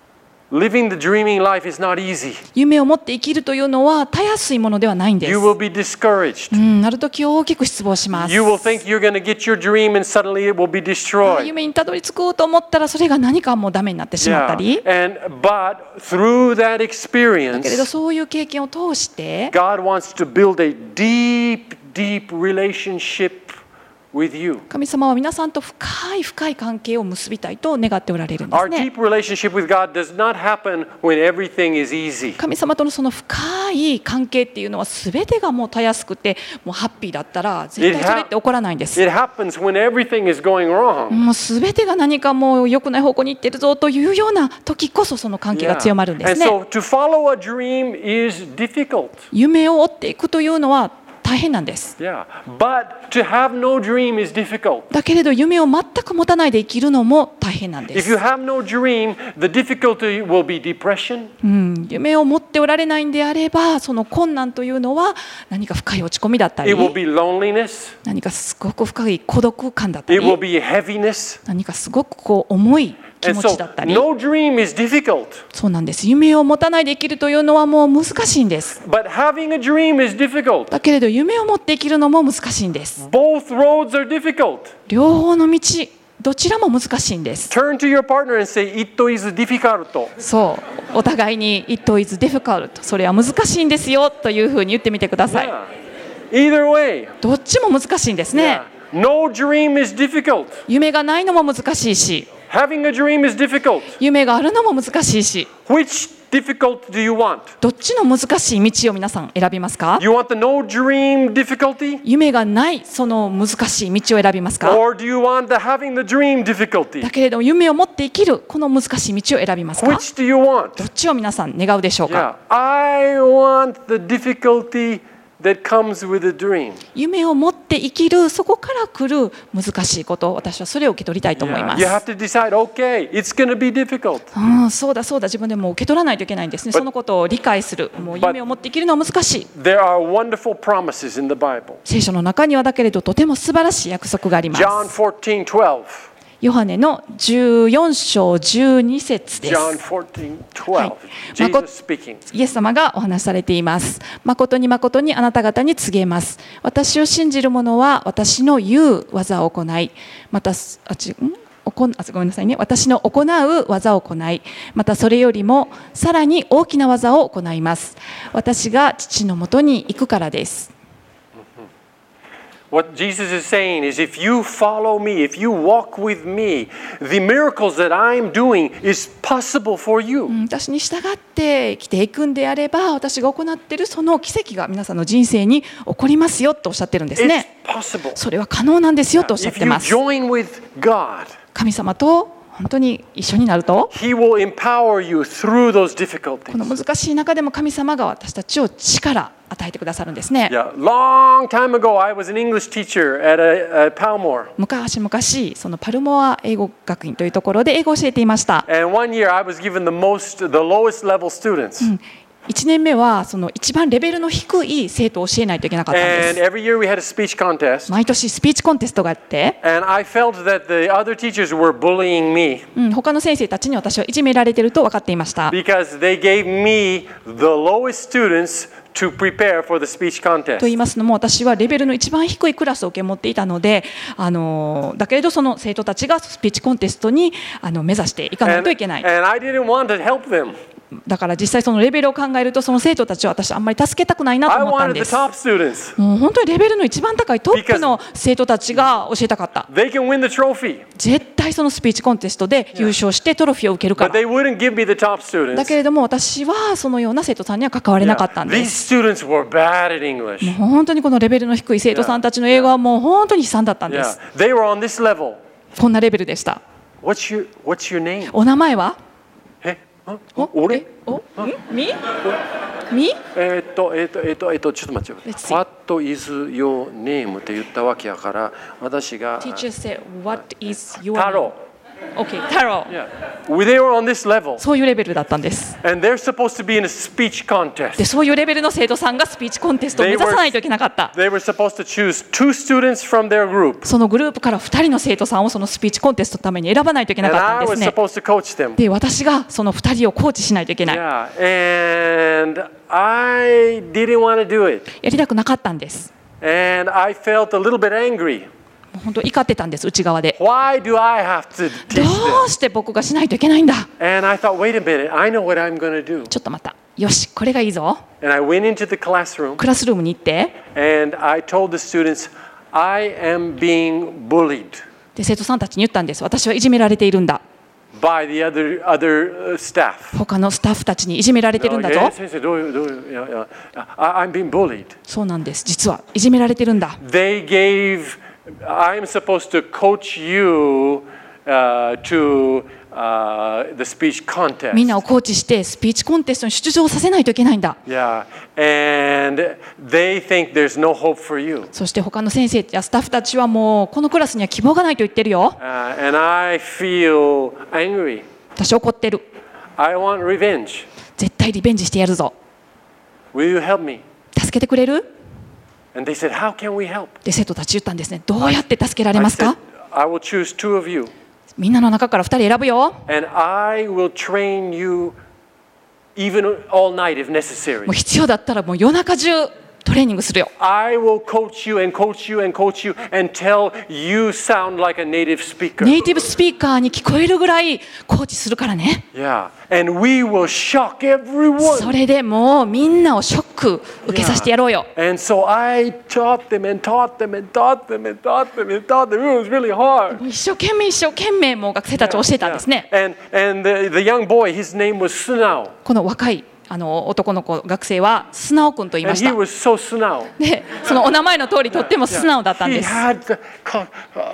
S1: Living the dreaming life is not easy.
S2: 夢を持って生きるというのはたやすいものではないんです。
S1: You will be discouraged.
S2: うん、ある時大きく失望します。
S1: You will think you're going to get your dream and suddenly it will be
S2: あ
S1: destroyed.
S2: 夢にたどり着こうと思ったらそれが何かもうダメになってしまったり、
S1: Yeah. And but through that
S2: だけれど
S1: experience,
S2: そういう経験を通して
S1: God wants to build a deep, deep relationship with you.
S2: 神様は皆さんと深い深い関係を結びたいと願っておられるんです
S1: Our
S2: ね。
S1: deep relationship with God does not happen when everything is easy.
S2: 神様とのその深い関係っていうのは全てがもうたやすくてもうハッピーだったら絶対それって起こらないんです。
S1: It happens when everything is going wrong.
S2: もう全てが何かもう良くない方向に行ってるぞというような時こそその関係が
S1: Yeah.
S2: 強まるんです
S1: And
S2: ね。
S1: so to follow a dream is difficult.
S2: 夢を追っていくというのは大変なんです。
S1: Yeah. But to have no dream is difficult.
S2: だけれど夢を全く持たないで生きるのも大変なんで
S1: If
S2: す。
S1: you have no dream, the difficulty will be depression,
S2: うん、夢を持っておられないんであればその困難というのは何か深い落ち込みだったり
S1: it will be loneliness,
S2: 何かすごく深い孤独感だった
S1: it will
S2: り
S1: be heaviness.
S2: 何かすごくこう重い気
S1: And
S2: 持
S1: so
S2: ちだったり
S1: no dream is difficult.
S2: そうなんです。夢を持たないで生きるというのはもう難しいんです。
S1: But having a dream is difficult.
S2: だけれど夢を持って生きるのも難しいんです。
S1: Both roads are difficult.
S2: 両方の道どちらも難しいんです。
S1: Turn to your partner and say, It is difficult.
S2: そうお互いに It is difficult それは難しいんですよというふうに言ってみてください。
S1: Yeah. Either way.
S2: どっちも難しいんですね。
S1: Yeah. No dream is difficult.
S2: 夢がないのも難しいし
S1: Having a dream is difficult.
S2: 夢があるのも難しいし
S1: Which difficult do you want?
S2: どっちの難しい道を皆さん選びますか？
S1: You want the no dream difficulty?
S2: 夢がないその難しい道を選びますか？
S1: Or do you want the having the dream difficulty?
S2: だけれども夢を持って生きるこの難しい道を選びますか？
S1: Which do you want?
S2: どっちを皆さん願うでしょうか？
S1: Yeah, I want the difficulty that comes with a dream.
S2: 夢を持って生きるそこから来る難しいこと、私はそれを受け取りたいと思いま
S1: Yeah,
S2: す。
S1: you have to decide, okay, it's going to be difficult.
S2: うん、そうだそうだ、自分でもう受け取らないといけないんですね。
S1: But-
S2: そのことを理解する、もう夢を持って生きるのは難しい。
S1: There are wonderful promises in the Bible.
S2: 聖書の中にはだけれどとても素晴らしい約束がありま
S1: John
S2: す。
S1: fourteen twelve.
S2: ヨハネのじゅうよん章じゅうに節です。
S1: John fourteen twelve.
S2: はい。
S1: Jesus speaking.
S2: イエス様がお話しされています。誠に誠にあなた方に告げます。私を信じる者は私の言う技を行い、またあちんおこんあごめんなさいね。私の行う技を行い、またそれよりもさらに大きな技を行います。私が父のもとに行くからです。
S1: What Jesus is saying is if you follow me, if you walk with me, the miracles that I'm doing is possible for you.
S2: うん私に従って生きていくんであれば、私が行っているその奇跡が皆さんの人生に起こりますよとおっしゃってるんです
S1: It's
S2: ね。
S1: possible.
S2: それは可能なんですよとおっしゃっ
S1: If
S2: て
S1: you
S2: ます。
S1: join with God,
S2: 神様と本当に一緒になると、
S1: He will empower you through those
S2: この
S1: difficulties.
S2: 難しい中でも神様が私たちを力与えてくださるんですね。
S1: Yeah, long time ago, I was an English teacher at a, at Palmore.
S2: 昔々そのパルモア英語学院というところで英語を教えていました。
S1: And one year, I was given the most, the lowest level students.
S2: いちねんめはその一番レベルの低い生徒を教えないといけなかったんで
S1: And
S2: す。
S1: every year, we had a speech contest.
S2: 毎年スピーチコンテストがあって、
S1: And I felt that the other teachers were bullying me
S2: うん、他の先生たちに私はいじめられていると分かっていました。
S1: because they gave me the lowest students to prepare for the speech
S2: と
S1: contest.
S2: 言いますのも、私はレベルの一番低いクラスを受け持っていたので、あのだけれどその生徒たちがスピーチコンテストにあの目指していかない
S1: And,
S2: といけない。
S1: and I didn't want to help them.
S2: だから実際そのレベルを考えると、その生徒たちを私あんまり助けたくないなと
S1: I
S2: 思ったん
S1: wanted
S2: で
S1: the
S2: す。
S1: top students.
S2: もう本当にレベルの一番高いトップの生徒たちが教えたかった。
S1: They can win the trophy,
S2: 絶対そのスピーチコンテストで優勝してトロフィーを受けるか
S1: but
S2: ら。
S1: they wouldn't give me the top
S2: だ
S1: students.
S2: けれども私はそのような生徒さんには関われなかったんで
S1: These
S2: す。
S1: students were bad at English.
S2: もう本当にこのレベルの低い生徒さんたちの英語はもう本当に悲惨だったんで
S1: Yeah,
S2: す。
S1: they were on this level.
S2: こんなレベルでした。
S1: What's your What's your name?
S2: お名前は？
S1: え、あ
S2: お
S1: 俺
S2: えおんみみ
S1: えーっとえーっとえーっとえーっとちょっと待ってよ。
S2: Let's see.
S1: What is your name って言ったわけやから私が
S2: Teacher said, What is your
S1: 太郎。
S2: OK、太郎。
S1: Yeah. They were on this level.
S2: そういうレベルだったんです。
S1: And they're supposed to be in a speech
S2: で、
S1: contest.
S2: そういうレベルの生徒さんがスピーチコンテストを目指さないといけなかった。
S1: They were supposed to choose two students from their group.
S2: そのグループからふたりの生徒さんをそのスピーチコンテストのために選ばないといけな
S1: And
S2: かった
S1: I
S2: んで
S1: was
S2: すね。
S1: supposed to coach them.
S2: で、私がそのふたりをコーチしないといけない。
S1: Yeah. And I didn't want to do it.
S2: やりたくなかったんです。
S1: And I felt a little bit angry.
S2: もう本当怒ってたんです、内側で。
S1: Why do I have to
S2: ど
S1: teach them?
S2: うして僕がしないといけないんだ。
S1: And I thought, wait a minute, I know what I'm going to do.
S2: ちょっと待った。よし、これがいいぞ。
S1: And I went into the classroom
S2: クラスルームに行って、
S1: and I told the students, I am being bullied
S2: で生徒さんたちに言ったんです。私はいじめられているんだ。
S1: by the other, other uh, staff.
S2: 他のスタッフたちにいじめられてるんだ
S1: え
S2: ぞ。
S1: 先生どういうどういういやいや I- I'm being bullied.
S2: そうなんです。実はいじめられてるんだ。
S1: They gave, I'm supposed to coach you uh, to uh, the speech contest.
S2: みんなをコーチしてスピーチコンテストに出場させないといけないんだ。
S1: Yeah, and they think there's no hope for you.
S2: そして他の先生やスタッフたちはもうこのクラスには希望がないと言ってるよ。
S1: Uh, and I feel angry.
S2: 私怒ってる。
S1: I want revenge.
S2: 絶対リベンジしてやるぞ。
S1: Will you help me?
S2: 助けてくれる？
S1: And they said, how can we help?
S2: で生徒たち言ったんですね。どうやって助けられ
S1: I
S2: ます
S1: said,
S2: か？
S1: I will choose two of you.
S2: みんなの中からふたり選ぶよ。
S1: And I will train you even all night if necessary.
S2: もう必要だったらもう夜中中トレーニングするよ。
S1: I will coach you and coach you and coach you until you sound like a native speaker.
S2: ネイティブスピーカーに聞こえるぐらいコーチするからね。
S1: Yeah, and we will shock everyone.
S2: それでもうみんなをショック受けさせてやろうよ。
S1: And so I taught them and taught them and taught them and taught them and taught them. It was really hard.
S2: 一生懸命一生懸命もう学生たちを教えたんですね。
S1: And and the, the young boy, his name was Sunao.
S2: この若いあの男の子学生は素直くんと言いま
S1: And
S2: し
S1: he
S2: た。
S1: was so Sunao.
S2: で、そのお名前の通りとっても素直だったん
S1: He
S2: です。
S1: had the uh,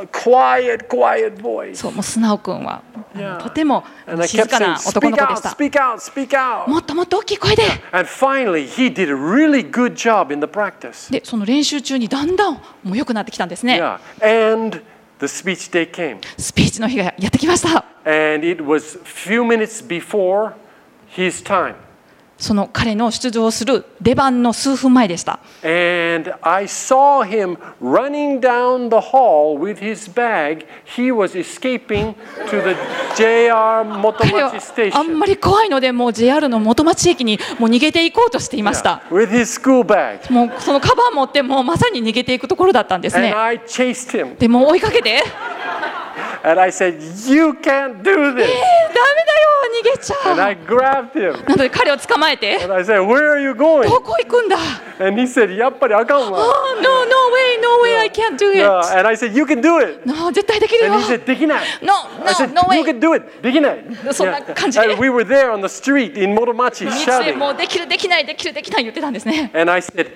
S1: quiet, quiet voice.
S2: そう、もう素直くんは
S1: Yeah.
S2: とても
S1: And I
S2: 静
S1: kept
S2: か
S1: saying,
S2: な男
S1: speak
S2: の子で
S1: out,
S2: した。
S1: speak out, speak out.
S2: もっともっと大きい声で。
S1: And finally, he did a really good job in the practice.
S2: で、その練習中にだんだんもう良くなってきたんですね。
S1: Yeah. And the speech day came.
S2: スピーチの日がやってきました。
S1: And it was few minutes before his time.
S2: その彼の出場する出番の数分前でした。
S1: And I saw him running down the hall with his bag. He was escaping to the ジェイアール
S2: 彼は
S1: Motomachi
S2: あん
S1: station
S2: まり怖いのでもう ジェイアール の元町駅にもう逃げていこうとしていました。
S1: with his school bag.
S2: もうそのカバン持ってもうまさに逃げていくところだったんです
S1: And
S2: ね。
S1: I chased him.
S2: でもう追いかけて、えー、ダメ
S1: And I said, "You can't do this."
S2: だよ逃げちゃ
S1: And
S2: う。
S1: I grabbed him.
S2: なので彼を捕まえて、
S1: And I said, "Where are you going?"
S2: どこ行くんだ。
S1: And he said, やっぱりあかんわ。
S2: Oh, no, no way, no way, I can't do
S1: Yeah,
S2: it.
S1: And I said, "You can do it."
S2: No, 絶対できるよ。
S1: And he said, できない。
S2: No,
S1: I
S2: no,
S1: said,
S2: no
S1: "You
S2: way.
S1: can do it." できない。
S2: そんな感じで。
S1: And we were there on the street in Motomachi
S2: 道で
S1: shouting.
S2: もうできるできないできるできない言ってたんですね。
S1: And I said,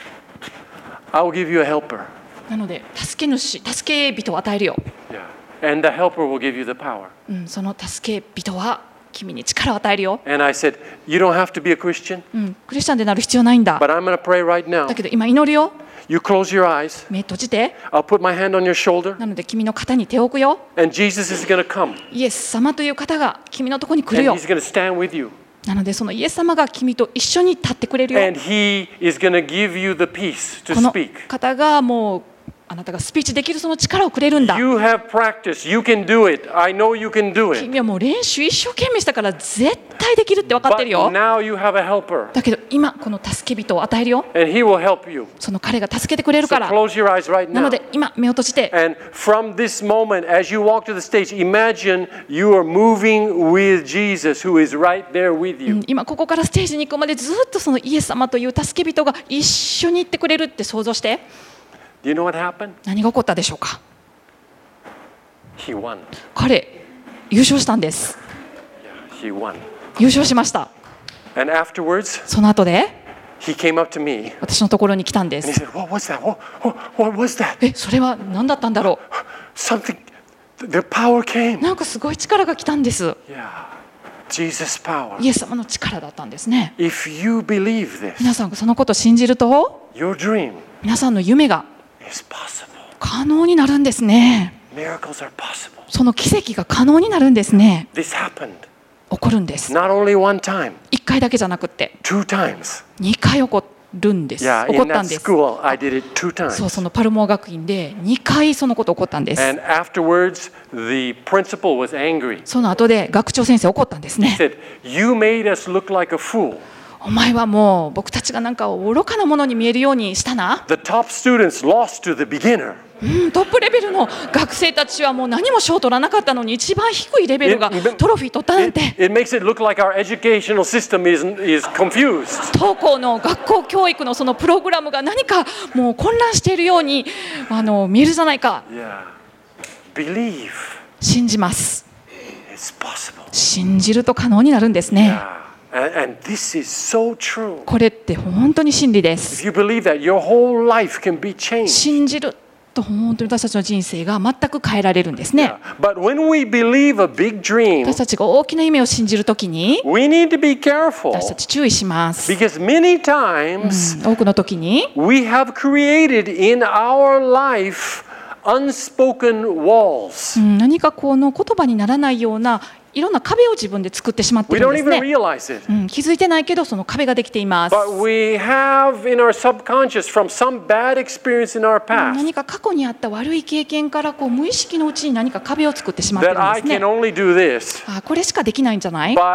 S1: "I will give you a helper."
S2: なので助け主、助け人を与えるよ。
S1: Yeah. And the helper will give you the power.
S2: うん、その助け人は君に力を与えるよ。
S1: And I said, "You don't have to be a Christian,
S2: うん、クリスチャンでなる必要ないんだ。
S1: but I'm going to pray right now.
S2: だけど今祈るよ。
S1: You close your eyes.
S2: 目閉じて。
S1: I'll put my hand on your shoulder,
S2: なので君の肩に手を置くよ。
S1: and Jesus is going to come,
S2: イエス様という方が君のところに来
S1: and
S2: るよ。
S1: He's going to stand with you,
S2: なのでそのイエス様が君と一緒に立ってくれるよ。
S1: and He is going to give you the peace to
S2: この
S1: speak.
S2: 方がもうあなたがスピーチできるその力をくれるんだ。
S1: You have practice. You can do it. I know you can do it.
S2: 君はもう練習一生懸命したから絶対できるって分かって
S1: But
S2: るよ。
S1: now you have a helper,
S2: だけど今この助け人を与えるよ。
S1: and He will help you.
S2: その彼が助けてくれる
S1: So
S2: から。
S1: close your eyes right
S2: なの
S1: now.
S2: で今目を閉じて。
S1: And from this moment, as you walk to the stage, imagine you are moving with Jesus, who is right there with
S2: う
S1: you.
S2: ん今ここからステージに行くまでずっとそのイエス様という助け人が一緒に行ってくれるって想像して。
S1: Do you know what happened?
S2: 何が起こったでしょうか。
S1: He won.
S2: 彼優勝したんです。
S1: He won.
S2: 優勝しました。
S1: And afterwards,
S2: その後で
S1: he came up to me
S2: 私のところに来たんで
S1: and he
S2: す。
S1: said, "What was that? What, what, what was that?
S2: え、それは何だったんだろ
S1: Something, the power
S2: う。
S1: came."
S2: なんかすごい力が来たんです。
S1: Yeah. Jesus' power.
S2: イエス様の力だったんですね。
S1: If you believe this,
S2: 皆さんがそのことを信じると、
S1: your dream
S2: 皆さんの夢が
S1: is possible.
S2: 可能になるんですね。
S1: Miracles are possible.
S2: その奇跡が可能になるんですね。
S1: This happened
S2: 起こるんです。
S1: not only one time,
S2: 一回だけじゃなくって、
S1: two times.
S2: 二回起こるんです。
S1: Yeah,
S2: 起こ
S1: in
S2: ったん
S1: that
S2: です。
S1: school, I did it two
S2: そう、
S1: times.
S2: そのパルモア学院で二回そのこと起こったんです。
S1: And afterwards, the principal was angry.
S2: その後で学長先生怒ったんです
S1: He
S2: ね。
S1: said, "You made us look like a fool.
S2: お前はもう僕たちがなんか愚かなものに見えるようにしたな。
S1: The top students lost to the beginner."
S2: うんトップレベルの学生たちはもう何も賞取らなかったのに一番低いレベルがトロフィー取ったなん
S1: It,
S2: て。
S1: it makes it look like our educational system is, is confused.
S2: 当校の学校教育のそのプログラムが何かもう混乱しているようにあの見えるじゃないか。
S1: Yeah. Believe
S2: 信じます。
S1: it's possible.
S2: 信じると可能になるんですね。
S1: Yeah. And, and this is so true.
S2: これって本当に真理で
S1: If
S2: す。
S1: you believe that, your whole life can be changed.
S2: 信じると本当に私たちの人生が全く変えられるんですね。
S1: Yeah. But when we believe a big dream,
S2: 私たちが大きな夢を信じるときに
S1: we need to be careful
S2: 私たち注意します。
S1: because many times
S2: 多くの時に
S1: we have created in our life unspoken walls.
S2: うん何かこの言葉にならないようないろんな壁を自分で作ってしまって
S1: We
S2: いるん
S1: don't
S2: です
S1: even
S2: ね。
S1: realize it.
S2: うん、気づいてないけどその壁ができています。
S1: But we have in our subconscious from some bad experience in our past
S2: 何か過去にあった悪い経験からこう無意識のうちに何か壁を作ってしまってい
S1: that
S2: るん
S1: I
S2: ですね
S1: can。only do this.
S2: あ、これしかできないんじゃない？
S1: But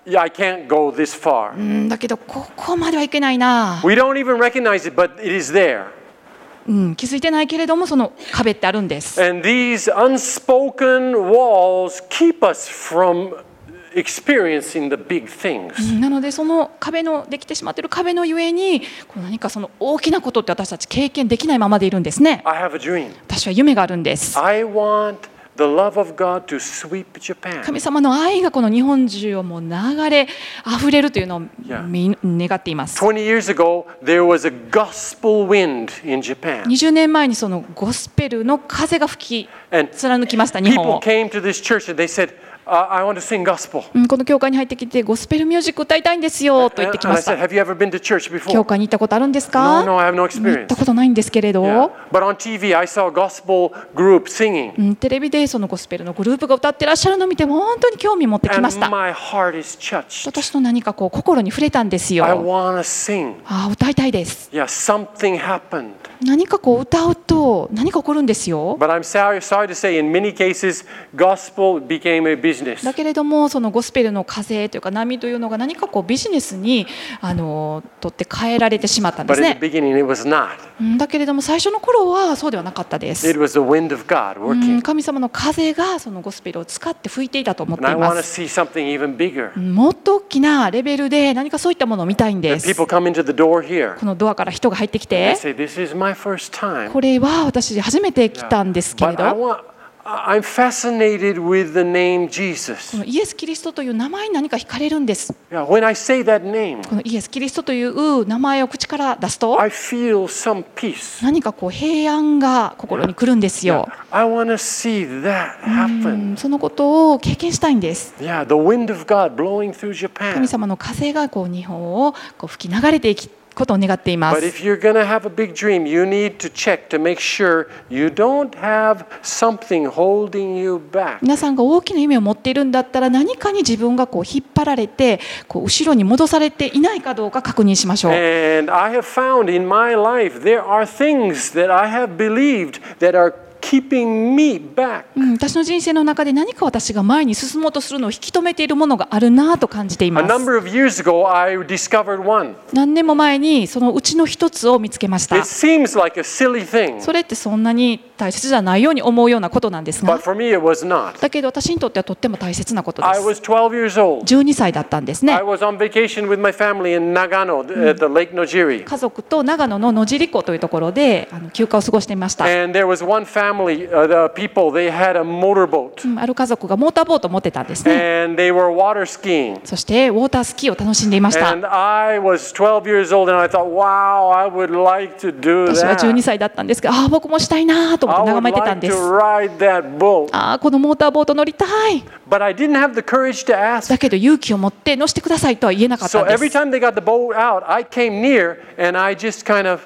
S1: yeah, I can't go this far.
S2: うんだけどここまではいけないな、
S1: We don't even recognize it, but it is there.
S2: うん、気づいてないけれどもその壁ってあるんです。
S1: And these unspoken walls keep us from experiencing the big things.
S2: なのでその壁のできてしまっている壁のゆえにこう何かその大きなことって私たち経験できないままでいるんですね。
S1: I have a dream.
S2: 私は夢があるんです。
S1: I want the love of God to sweep Japan.
S2: 神様の愛がこの日本中をもう流れ溢れるというのを
S1: Yeah.
S2: み願っています。
S1: twenty years ago, there was a gospel wind in Japan.
S2: にじゅうねんまえにそのゴスペルの風が吹き
S1: And
S2: 貫きました日本
S1: people
S2: を。
S1: came to this church and they said, uh, I want to sing gospel.
S2: うんこの教会に入ってきてゴスペルミュージック歌いたいんですよと言ってき
S1: And
S2: ま
S1: I
S2: した
S1: said, Have you ever been to church
S2: 教
S1: before?
S2: 会に行ったことあるんです
S1: No,
S2: か
S1: no, I have no
S2: 行っ
S1: experience.
S2: たことないんですけれど、
S1: Yeah. But on T V, I saw a gospel group singing.
S2: うんテレビでそのゴスペルのグループが歌ってらっしゃるのを見て本当に興味持ってきまし
S1: And
S2: た。
S1: my heart is touched.
S2: 私の何かこう心に触れたんですよ。
S1: I want to sing.
S2: ああ歌いたいです。
S1: Yeah, something happened.
S2: 何かこう歌うと何か起こるんですよ。
S1: But I'm sorry, sorry to say, in many cases, gospel became a business.
S2: だけれどもそのゴスペルの風というか波というのが何かこうビジネスにあのとって変えられてしまったんで
S1: But
S2: す
S1: in
S2: ね
S1: the。beginning, it was not.
S2: うんだけれども最初の頃はそうではなかったで
S1: It
S2: す。
S1: was the wind of God
S2: うん
S1: working.
S2: 神様の風がそのゴスペルを使って吹いていたと思っ
S1: And
S2: て
S1: I
S2: いま
S1: want to
S2: す。
S1: see something even bigger.
S2: うんもっと大きなレベルで何かそういったものを見たいんで
S1: That
S2: す。
S1: people come into the door here.
S2: このドアから人が入ってき
S1: They
S2: て
S1: say, This is my first time.
S2: これは私初めて来たんですけれ
S1: But I
S2: ど
S1: want, I'm fascinated with the name
S2: こ
S1: Jesus.
S2: のイエス・キリストという名前に何か惹かれるんです。
S1: Yeah, when I say that name,
S2: このイエス・キリストという名前を口から出すと
S1: I feel some peace.
S2: 何かこう平安が心に来るんですよ。
S1: I want to see that happen.
S2: うんそのことを経験したいんです。
S1: Yeah, the wind of God blowing through
S2: 神
S1: Japan.
S2: 様の風がこう日本をこう吹き流れていくことを願っていま
S1: But
S2: す。
S1: if you're going to have a big dream, you need to check to make sure you don't have something holding you back.
S2: 皆さんが大きな夢を持っているんだったら何かに自分がこう引っ張られてこう後ろに戻されていないかどうか確認しましょう。
S1: And I have found in my life there are things that I have believed that are keeping me back.
S2: うん私の人生の中で何か私が前に進もうとするのを引き止めているものがあるなと感じてい
S1: A
S2: ます。
S1: number of years ago, I discovered one.
S2: 何年も前にそのうちの一つを見つけました
S1: It。seems like a silly thing,
S2: それってそんなに大切じゃないように思うようなことなんですが
S1: but、for me it was not.
S2: だけど私にとってはとっても大切なことで
S1: I
S2: す。
S1: was twelve years old.
S2: じゅうにさいだったんです
S1: I
S2: ね。
S1: was on vacation with my family in Nagano at the Lake Nojiri.
S2: 家族と長野の野尻湖というところであの休暇を過ごしていました。
S1: And there was one family, uh, the people, they had a motorboat.
S2: うんある家族がモーターボートを持ってたんですね。
S1: And they were water skiing.
S2: そしてウォータースキーを楽しんでいました。
S1: And I was twelve years old and I thought, wow, I would like to do
S2: 私はじゅうに
S1: that.
S2: さいだったんですが、ああ僕もしたいなと思っ
S1: I
S2: て眺
S1: would
S2: めてたん
S1: like
S2: で
S1: to
S2: す。
S1: ride that boat.
S2: ああこのモーターボート乗りたい。
S1: But I didn't have the courage to ask.
S2: だけど勇気を持って乗せてくださいとは言えなかった
S1: So
S2: んで
S1: every
S2: す。
S1: time they got the boat out, I came near and I just kind of,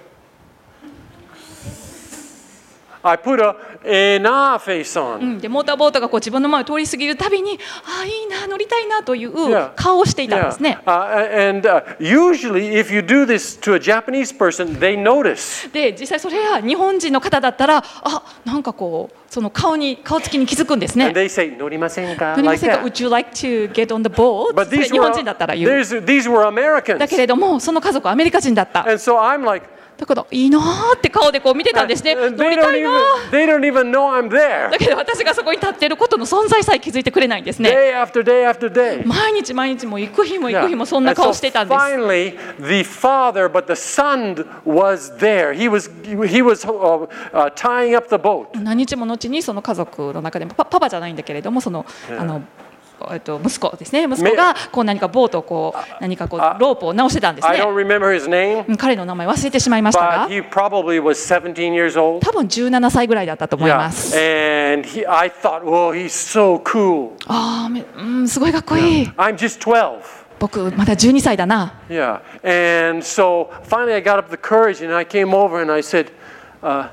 S1: I put a, a nah face
S2: う
S1: on.
S2: んでモーターボートがこう自分の前を通り過ぎるたびに、ああいいな乗りたいなという
S1: Yeah.
S2: 顔をしていたんで
S1: Yeah.
S2: すね。
S1: Uh, and uh, usually, if you do this to a Japanese person, they notice.
S2: で実際それが日本人の方だったら、あなんかこうその顔に顔つきに気づくんですね。
S1: And they say, 乗りませんか?
S2: 乗りま
S1: Like
S2: せんか
S1: that.
S2: Would you like to get on the boat?
S1: But
S2: それ
S1: these
S2: 日
S1: were,
S2: 本人だったら言う。
S1: there's- these were
S2: だ
S1: Americans.
S2: けれどもその家族はアメリカ人だった。
S1: And so I'm like,
S2: だからいいなーって顔でこう見てたんですね。
S1: and
S2: 乗
S1: they
S2: りた
S1: don't
S2: いな
S1: even,
S2: ー。
S1: they don't even know I'm there.
S2: だけど私がそこに立っていることの存在さえ気づいてくれないんですね。
S1: Day after day after day.
S2: 毎日毎日も行く日も行く日もそんな
S1: And
S2: 顔
S1: so
S2: してたんです。
S1: finally, the father, but the son was there. He was, he was uh, uh, tying up the boat.
S2: 何日も後にその家族の中でもパパパじゃないんだけれどもそのあのえっと息子ですね息子がこう何かボートをこう何かこうロープを直してたんです
S1: I
S2: ね。
S1: don't remember his name,
S2: うん彼の名前忘れてしまいました
S1: but
S2: が
S1: he probably was seventeen years old.
S2: 多分じゅうななさいぐらいだったと思い
S1: Yeah.
S2: ます。
S1: And he, I thought, whoa, he's so cool.
S2: ああめうんすごいかっこいい。
S1: I'm just twelve.
S2: 僕まだじゅうにさいだな。
S1: Yeah. And so finally I got up the courage and I came over and I said, uh,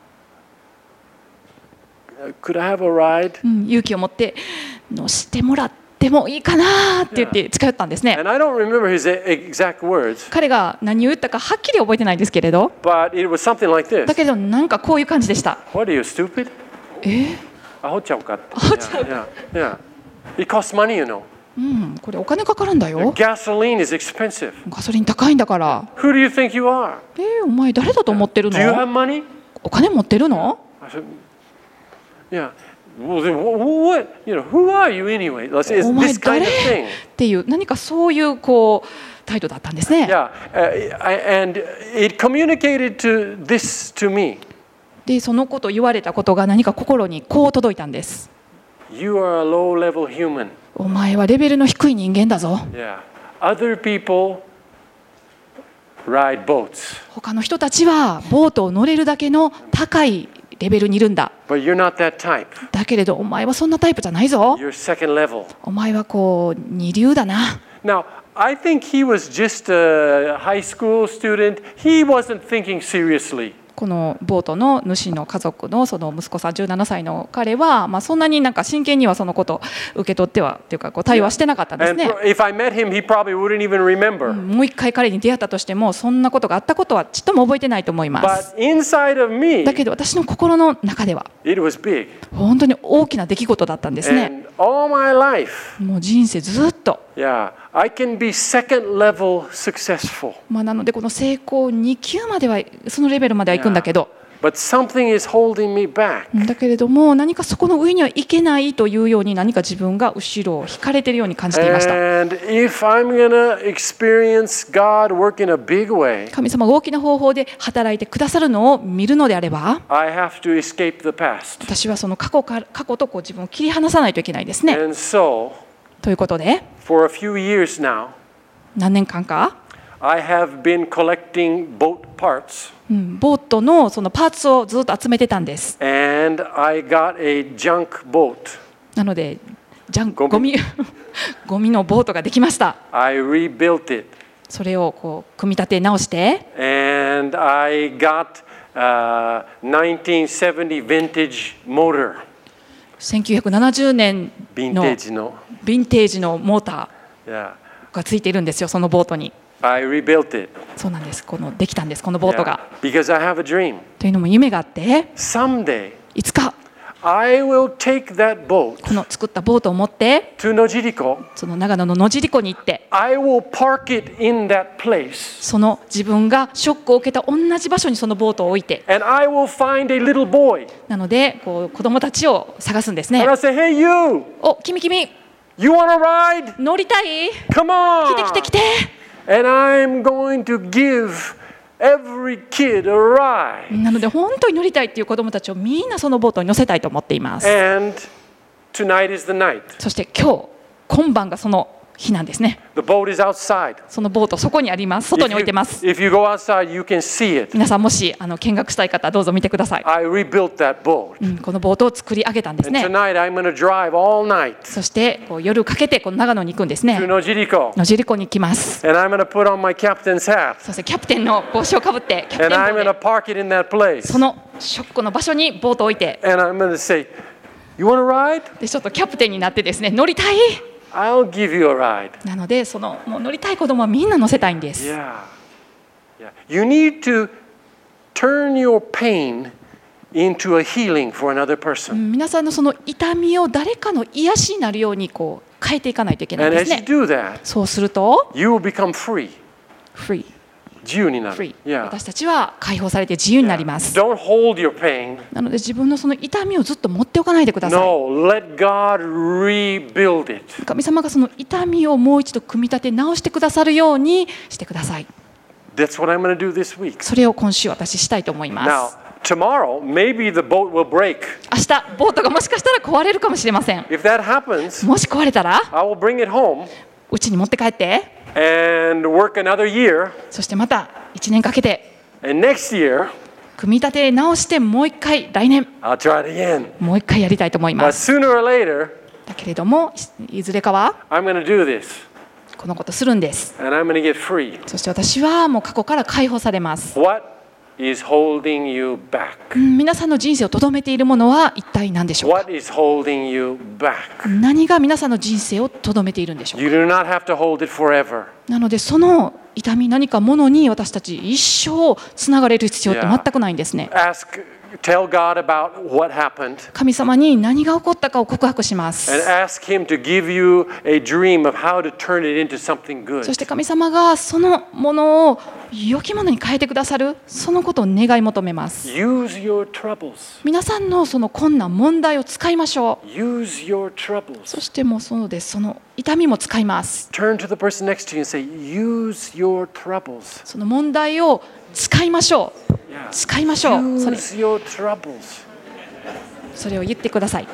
S1: could I have a ride?
S2: うん勇気を持って乗せてもらってもいいかなって言って近寄ったんですね。
S1: And I don't remember his e- exact words,
S2: 彼が何を言ったかはっきり覚えてないんですけれど
S1: but it was something like
S2: だ
S1: this.
S2: けどなんかこういう感じでした。
S1: What are you, stupid?
S2: え
S1: アホちゃうかって。
S2: アホちゃうか。
S1: Yeah, yeah. It costs money, you know.
S2: うん、これお金かかるんだよ。
S1: Gasoline is expensive.
S2: ガソリン高いんだから。
S1: Who do you think you are?
S2: えー、お前誰だと思ってる
S1: Do you have
S2: の？
S1: money?
S2: お金持ってるの？
S1: I said, yeah. Well, then what, what, you know, who are you anyway? Let's say it's
S2: お前
S1: this kind
S2: 誰
S1: of thing.
S2: っていう何かそういうこう態度だったんですね。
S1: Yeah, uh, I, and it communicated to this to me.
S2: でそのこと言われたことが何か心にこう届いたんです。
S1: You are a low-level human.
S2: お前はレベルの低い人間だぞ。
S1: Yeah. Other people ride boats.
S2: 他の人たちはボートを乗れるだけの高いレベルにいるんだ。
S1: But you're not that type.
S2: だけれどお前はそんなタイプじゃないぞ。
S1: You're second level.
S2: お前はこう二流だな。
S1: Now, I think he was just a high school student. He wasn't thinking seriously.
S2: このボートの主の家族のその息子さんじゅうななさいの彼は、まあ、そんなになんか真剣にはそのことを受け取ってはっていうかこう対応はしてなかったんです
S1: And
S2: ね。
S1: if I met him, he probably wouldn't even remember.
S2: もう一回彼に出会ったとしてもそんなことがあったことはちっとも覚えてないと思います。
S1: But inside of me,
S2: だけど私の心の中では
S1: it was big.
S2: 本当に大きな出来事だったんですね。
S1: And all my life,
S2: もう人生ずっと、
S1: yeah, I can be second level successful.
S2: まあ、なのでこの成功に級まではそのレベルまでは行くんだけど、
S1: But something is holding me back.
S2: だけれども何かそこの上にはいけないというように何か自分が後ろを引かれているように感じていました。
S1: And if I'm going to experience God work in a big way,
S2: 神様が大きな方法で働いてくださるのを見るのであれば、
S1: I have to escape the past.
S2: 私はその過去から過去とこう自分を切り離さないといけないですね。
S1: And so,
S2: ということで
S1: for a few years now,
S2: 何年間か、
S1: I have been collecting boat parts.
S2: うん、ボートのそのパーツをずっと集めてたんです。
S1: And I got a junk boat.
S2: なのでジャン
S1: ゴミ
S2: ゴミゴミのボートができました。
S1: I rebuilt it.
S2: それをこう組み立て直して、
S1: And I got a nineteen seventy vintage motor.
S2: せんきゅうひゃくななじゅうねんの
S1: Vintage no.
S2: ヴィンテージのモータ
S1: Yeah.
S2: ーがついているんですよ、そのボートに。
S1: I rebuilt it.
S2: そうなんです。このできたんです、このボート
S1: Yeah.
S2: が。
S1: Because I have a dream.
S2: というのも夢があって、
S1: Someday,
S2: いつか
S1: I will take that boat
S2: この作ったボートを持って
S1: to Nojiriko.
S2: その長野の野尻湖に行って、
S1: I will park it in that place.
S2: その自分がショックを受けた同じ場所にそのボートを置いて、
S1: And I will find a little boy.
S2: なのでこう子供たちを探すんですね。
S1: And I say, hey, you,
S2: お、君君
S1: you want to ride?
S2: 乗りたい？
S1: Come on.
S2: 来て来て来て。
S1: And I'm going to give every kid a ride.
S2: なので本当に乗りたいっていう子供たちをみんなそのボートに乗せたいと思っています。
S1: And tonight is the night.
S2: そして今日今晩がその日なんですね。
S1: The boat is outside.
S2: そのボートそこにあります。外
S1: If
S2: に置いてま
S1: you,
S2: す。
S1: if you go outside, you can see it.
S2: 皆さんもしあの見学したい方はどうぞ見てください。
S1: I rebuilt that boat.
S2: うん、このボートを作り上げたんです
S1: And
S2: ね。
S1: tonight I'm going to drive all night
S2: そしてこう夜かけてこの長野に行くんですね。
S1: to Nojiriko.
S2: 野尻湖に行きます。
S1: And I'm going to put on my captain's hat.
S2: そしてキャプテンの帽子をかぶってキャプ
S1: And
S2: テン
S1: I'm
S2: 帽
S1: going
S2: で
S1: to park it in that place.
S2: そのショックの場所にボートを置いて、
S1: And I'm going to say, you want to ride?
S2: でちょっとキャプテンになってですね、乗りたい。
S1: I'll give you a ride.
S2: なのでそのもう乗りたい子供はみんな乗せたいんです。
S1: Yeah. Yeah. You need to turn your pain into a healing for another
S2: う
S1: person.
S2: ん、皆さんのその痛みを誰かの癒しになるようにこう変えていかないといけない
S1: And
S2: です
S1: as you
S2: ね。
S1: do that,
S2: そうすると
S1: you will become free.
S2: フリー、
S1: 自由になる。
S2: フリー、
S1: Yeah.
S2: 私たちは解放されて自由になります。
S1: Don't hold your pain.
S2: なので自分のその痛みをずっと持っておかないでください。
S1: No, let God rebuild it.
S2: 神様がその痛みをもう一度組み立て直してくださるようにしてください。
S1: That's what I'm going to do this week.
S2: それを今週私したいと思いま
S1: Now,
S2: す。
S1: tomorrow, maybe the boat will break.
S2: 明日ボートがもしかしたら壊れるかもしれません。
S1: If that happens,
S2: もし壊れたら
S1: I will bring it home
S2: うちに持って帰って、
S1: and work another year.
S2: そしてまたいちねんかけて
S1: And next year,
S2: 組み立て直してもう一回来年
S1: I'll try it again.
S2: もう一回やりたいと思い
S1: But
S2: ます。
S1: sooner or later,
S2: だけれどもいいずれかは
S1: I'm going to do this.
S2: このことするんです。
S1: And I'm going to get free.
S2: そして私はもう過去から解放されます。
S1: What is holding you back?
S2: うん皆さんの人生をとどめているものは一体何でしょうか。
S1: What is holding you back?
S2: 何が皆さんの人生をとどめているんでしょうか。
S1: You do not have to hold it forever.
S2: なのでその痛み何かものに私たち一生つながれる必要って全くないんですね。
S1: Ask tell God about what happened,
S2: 神様に何が起こったかを告白します。
S1: and ask Him to give you a dream of how to turn it into something
S2: そ
S1: good.
S2: して神様がそのものを良きものに変えてくださる、そのことを願い求めます。
S1: Use your troubles.
S2: 皆さんのその困難、問題を使いましょう。
S1: Use your troubles.
S2: そしてもうそうです。その痛みも使います。
S1: Turn to the person next to you and say, use your troubles.
S2: その問題を使いましょう。
S1: Yeah.
S2: 使いましょう。それ、
S1: Use your troubles.
S2: それを言ってください。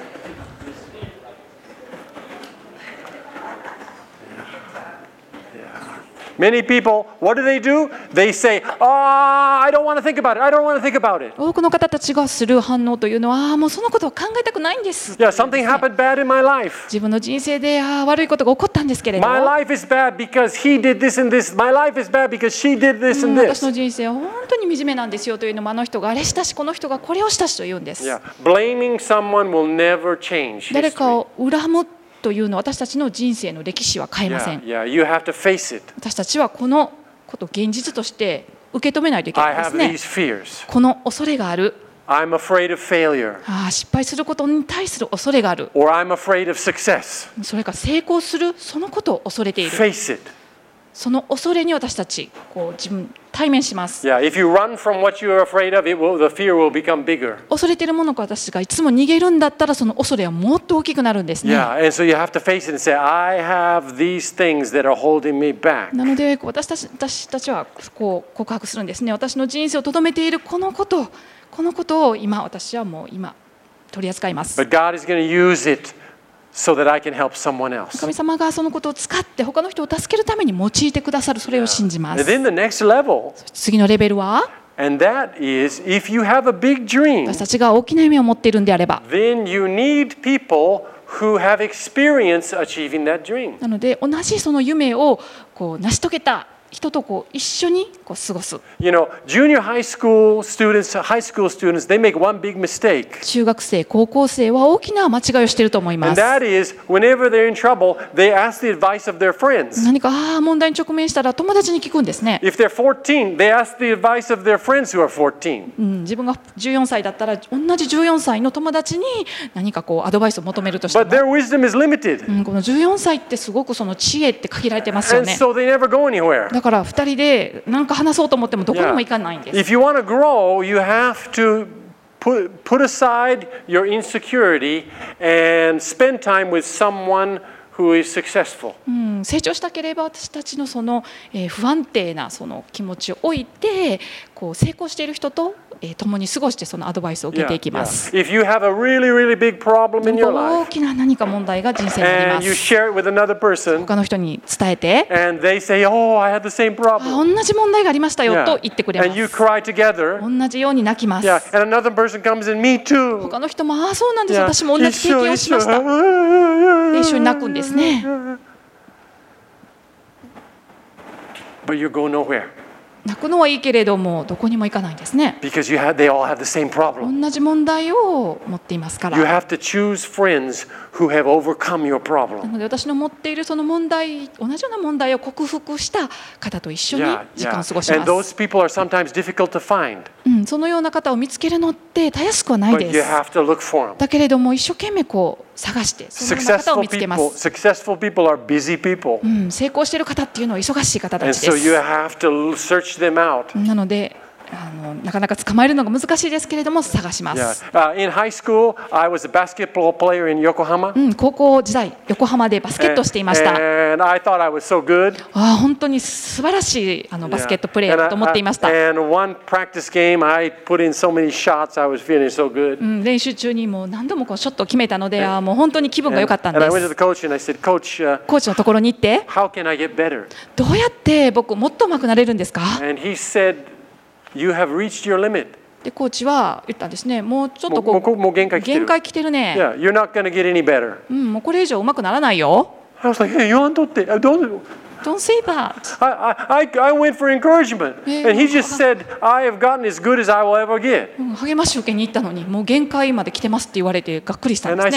S1: Many people, what do they do? They say, ah, I don't want to think about it. I don't want to think about it.
S2: 多くの方たちがする反応というのは、ああもうそのことを考えたくないんです。
S1: Yeah, something happened bad in my life.
S2: 自分の人生でああ悪いことが起こったんですけれど、
S1: My life is bad because he did this and this. My life is bad because she did this
S2: うん
S1: and
S2: 私
S1: this.
S2: の人生は本当に惨めなんですよというのも、あの人があれしたし、この人がこれをしたしと言うんです。
S1: Yeah, blaming someone will never change
S2: 誰か
S1: history.
S2: を恨むというのは私たちの人生の歴史は変えませ
S1: Yeah,
S2: ん。
S1: yeah, you have to face it.
S2: 私たちはこのことを現実として受け止めないといけな
S1: I
S2: いで
S1: have
S2: すね。
S1: these fears.
S2: この恐れがある。
S1: I'm afraid of failure,
S2: ああ失敗することに対する恐れがある。
S1: or I'm afraid of success.
S2: それから成功するそのことを恐れている。
S1: Face it.
S2: その恐れに私たちこう自分対面します。
S1: Yeah, if you run from what you're afraid of, it will, the fear will become bigger.
S2: 恐れているものから私がいつも逃げるんだったら、その恐れはもっと大きくなるんですね。
S1: Yeah, and so you have to face it and say, I have these things that are holding me back.
S2: なのでこう私たち私たちはこう告白するんですね。私の人生をとどめているこのことこのことを今私はもう今取り扱います。
S1: But God is going to use it so that I can help someone else.
S2: 神様がそのことを使って他の人を助けるために用いてくださる、それを信じま
S1: And
S2: す。
S1: then the next level,
S2: 次のレベルは、
S1: and that is if you have a big dream,
S2: 私たちが大きな夢を持っているんであれば、
S1: then you need people who have experience achieving that dream.
S2: なので同じその夢をこう成し遂げた人とこう一緒にこう過ごす。
S1: You know, junior high school students, high school students, they make one big mistake.
S2: 中学生、高校生は大きな間違いをしていると思いま
S1: And
S2: す。
S1: that is, whenever they're in trouble, they ask the advice of their friends.
S2: 何かああ問題に直面したら友達に聞くんですね。
S1: If they're fourteen, they ask the advice of their friends who are fourteen.
S2: うん、自分がじゅうよんさいだったら同じじゅうよんさいの友達に何かこうアドバイスを求めるとしても、
S1: But their wisdom is limited.
S2: うん、このじゅうよんさいってすごくその知恵って限られてますよ
S1: And
S2: ね。
S1: so they never go anywhere.
S2: だからふたりで何か話そうと思ってもどこにも行かないんです。
S1: If you want to grow, you have to put, put aside your insecurity and spend time with someone who is successful.
S2: うん、成長したければ私たちのその、えー不安定なその気持ちを置いてこう成功している人と、えー共に過ごしてそのアドバイスを受け
S1: Yeah,
S2: ていきます。
S1: yeah. If you have a really, really big problem in
S2: 何
S1: your
S2: か大
S1: life
S2: きな何か問題が人生にありま
S1: and you
S2: す。
S1: share it with another person
S2: 他の人に伝えて、
S1: and they say, oh, I had the same
S2: あ
S1: problem.
S2: 同じ問題がありましたよ
S1: Yeah.
S2: と言ってくれま
S1: And you
S2: す。
S1: cry together.
S2: 同じように泣きます。
S1: Yeah. And another person comes in, me too.
S2: 他の人もああそうなんです、
S1: Yeah.
S2: 私も同じ経験をしました。で一緒に泣くんですね。
S1: But you go nowhere
S2: 泣くのはいいけれどもどこにも行かないんですね。
S1: because you have, they all have the same problem.
S2: 同じ問題を持っていますか
S1: You
S2: ら。
S1: have to choose friends who have overcome your
S2: な
S1: problem.
S2: ので私の持っているその問題、同じような問題を克服した方と一緒に
S1: Yeah,
S2: 時間を
S1: yeah.
S2: 過ごし
S1: And
S2: ます。
S1: those people are sometimes difficult to find,
S2: うん、そのような方を見つけるのってたやすくはない
S1: but
S2: で
S1: you
S2: す。
S1: have to look for them.
S2: だけれども一生懸命こう探してそのような方を
S1: Successful
S2: 見つけま
S1: people,
S2: す。
S1: successful people are busy people.
S2: うん、成功している方っていうのは忙しい方た
S1: And
S2: ちで
S1: so
S2: す。
S1: you have to search them out.
S2: なのであのなかなか捕まえるのが難しいですけれども探しま
S1: Yeah.
S2: す。
S1: Uh, in high school, I was a basketball player in Yokohama.
S2: うん、高校時代横浜でバスケットをしていました。
S1: And I thought I was so good.
S2: ああ本当に素晴らしいあのバスケットプレー
S1: And
S2: だ
S1: I-
S2: と思っていました。
S1: and one practice game, I put in so many shots, I was feeling so good.
S2: うん、練習中にもう何度もこうショットを決めたので、あーもう本当に気分が良かったん
S1: And
S2: で
S1: I went to the
S2: す。
S1: coach and I said, Coach, uh,
S2: コーチのところに行って、
S1: how can I get better?
S2: どうやって僕もっと上手くなれるんですか？
S1: And he said, You have reached your limit.
S2: でコーチは言ったんですね。もうちょっとこ
S1: もうもうもう限界来てる。
S2: 限界来てるね。
S1: Yeah, you're not going to get any better.
S2: うん、もうこれ以上上手くならないよ。
S1: I was like, Hey, 言わんとって。Don't.
S2: Don't say that.
S1: I, I, I went for encouragement.
S2: Yeah.
S1: And he just said, I have gotten as good as I will ever get.
S2: うん、励まし受けに行ったのにもう限界まで来てますって言われてがっくりしたん
S1: And
S2: で
S1: I
S2: すね。
S1: said,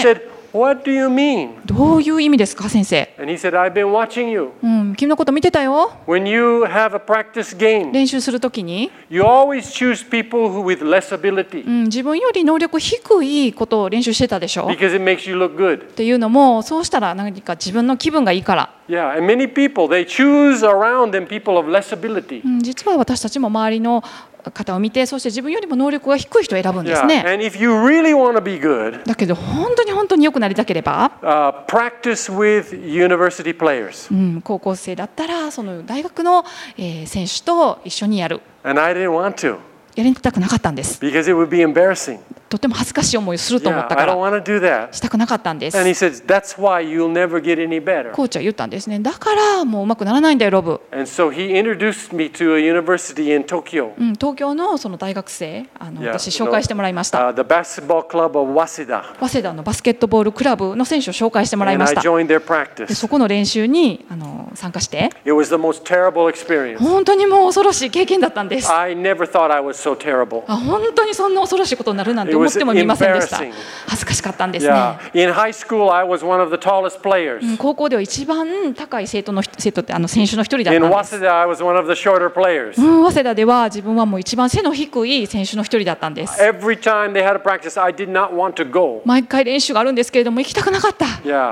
S1: What do you mean?
S2: どういう意味ですか、先生。
S1: And he said, I've been watching you.
S2: うん、君のこと見てたよ。
S1: When you have a practice game,
S2: 練習するときに、
S1: you always choose people who with less ability
S2: うん、自分より能力低いことを練習してたでしょ。
S1: because it makes you look good.
S2: っていうのも、そうしたら何か自分の気分がいいから。
S1: Yeah, and many people, they choose around them people of less ability.
S2: うん、実は私たちも周りの方を見て、そして自分よりも能力が低い人を選ぶんですね。
S1: Yeah, and if you really want to be good,
S2: だけど本当に本当に良くなりたければ、
S1: uh, practice with university players.
S2: うん、高校生だったらその大学の、えー、選手と一緒にやる。
S1: And I didn't want to
S2: やりたくなかったんです。
S1: because it would be embarrassing.
S2: とても恥ずかしい思いをすると思
S1: Yeah,
S2: ったか
S1: I don't
S2: ら
S1: want to do that.
S2: したくなかったんです。
S1: And he says, that's why you'll never get any better.
S2: コーチは言ったんですね。だからもううまくならないんだよ、ロブ。
S1: And so he introduced me to a university in Tokyo.
S2: うん、東京のその大学生、あの
S1: Yeah,
S2: 私紹介してもらいました。
S1: uh, the basketball club of Waseda.
S2: 早稲田のバスケットボールクラブの選手を紹介してもらい
S1: And
S2: ま
S1: I
S2: した。
S1: joined their
S2: で
S1: practice.
S2: そこの練習にあの参加して、
S1: It was the most terrible experience.
S2: 本当にもう恐ろしい経験だったんです。
S1: I never thought I was so terrible.
S2: あ、本当にそんな恐ろしいことになるなんて思ってもみませんでした。
S1: It was embarrassing.
S2: 恥ずかしかったんですね。
S1: Yeah. In high school, I was one of the tallest players.
S2: うん、高校では一番高い生徒の生徒ってあの選手の一人だっ
S1: In
S2: たんです。
S1: Waseda, I was one of the shorter players.
S2: うん、早稲田では自分はもう一番背の低い選手の一人だったんです。
S1: Every time they had a practice, I did not want to go.
S2: 毎回練習があるんですけれども行きたくなかった。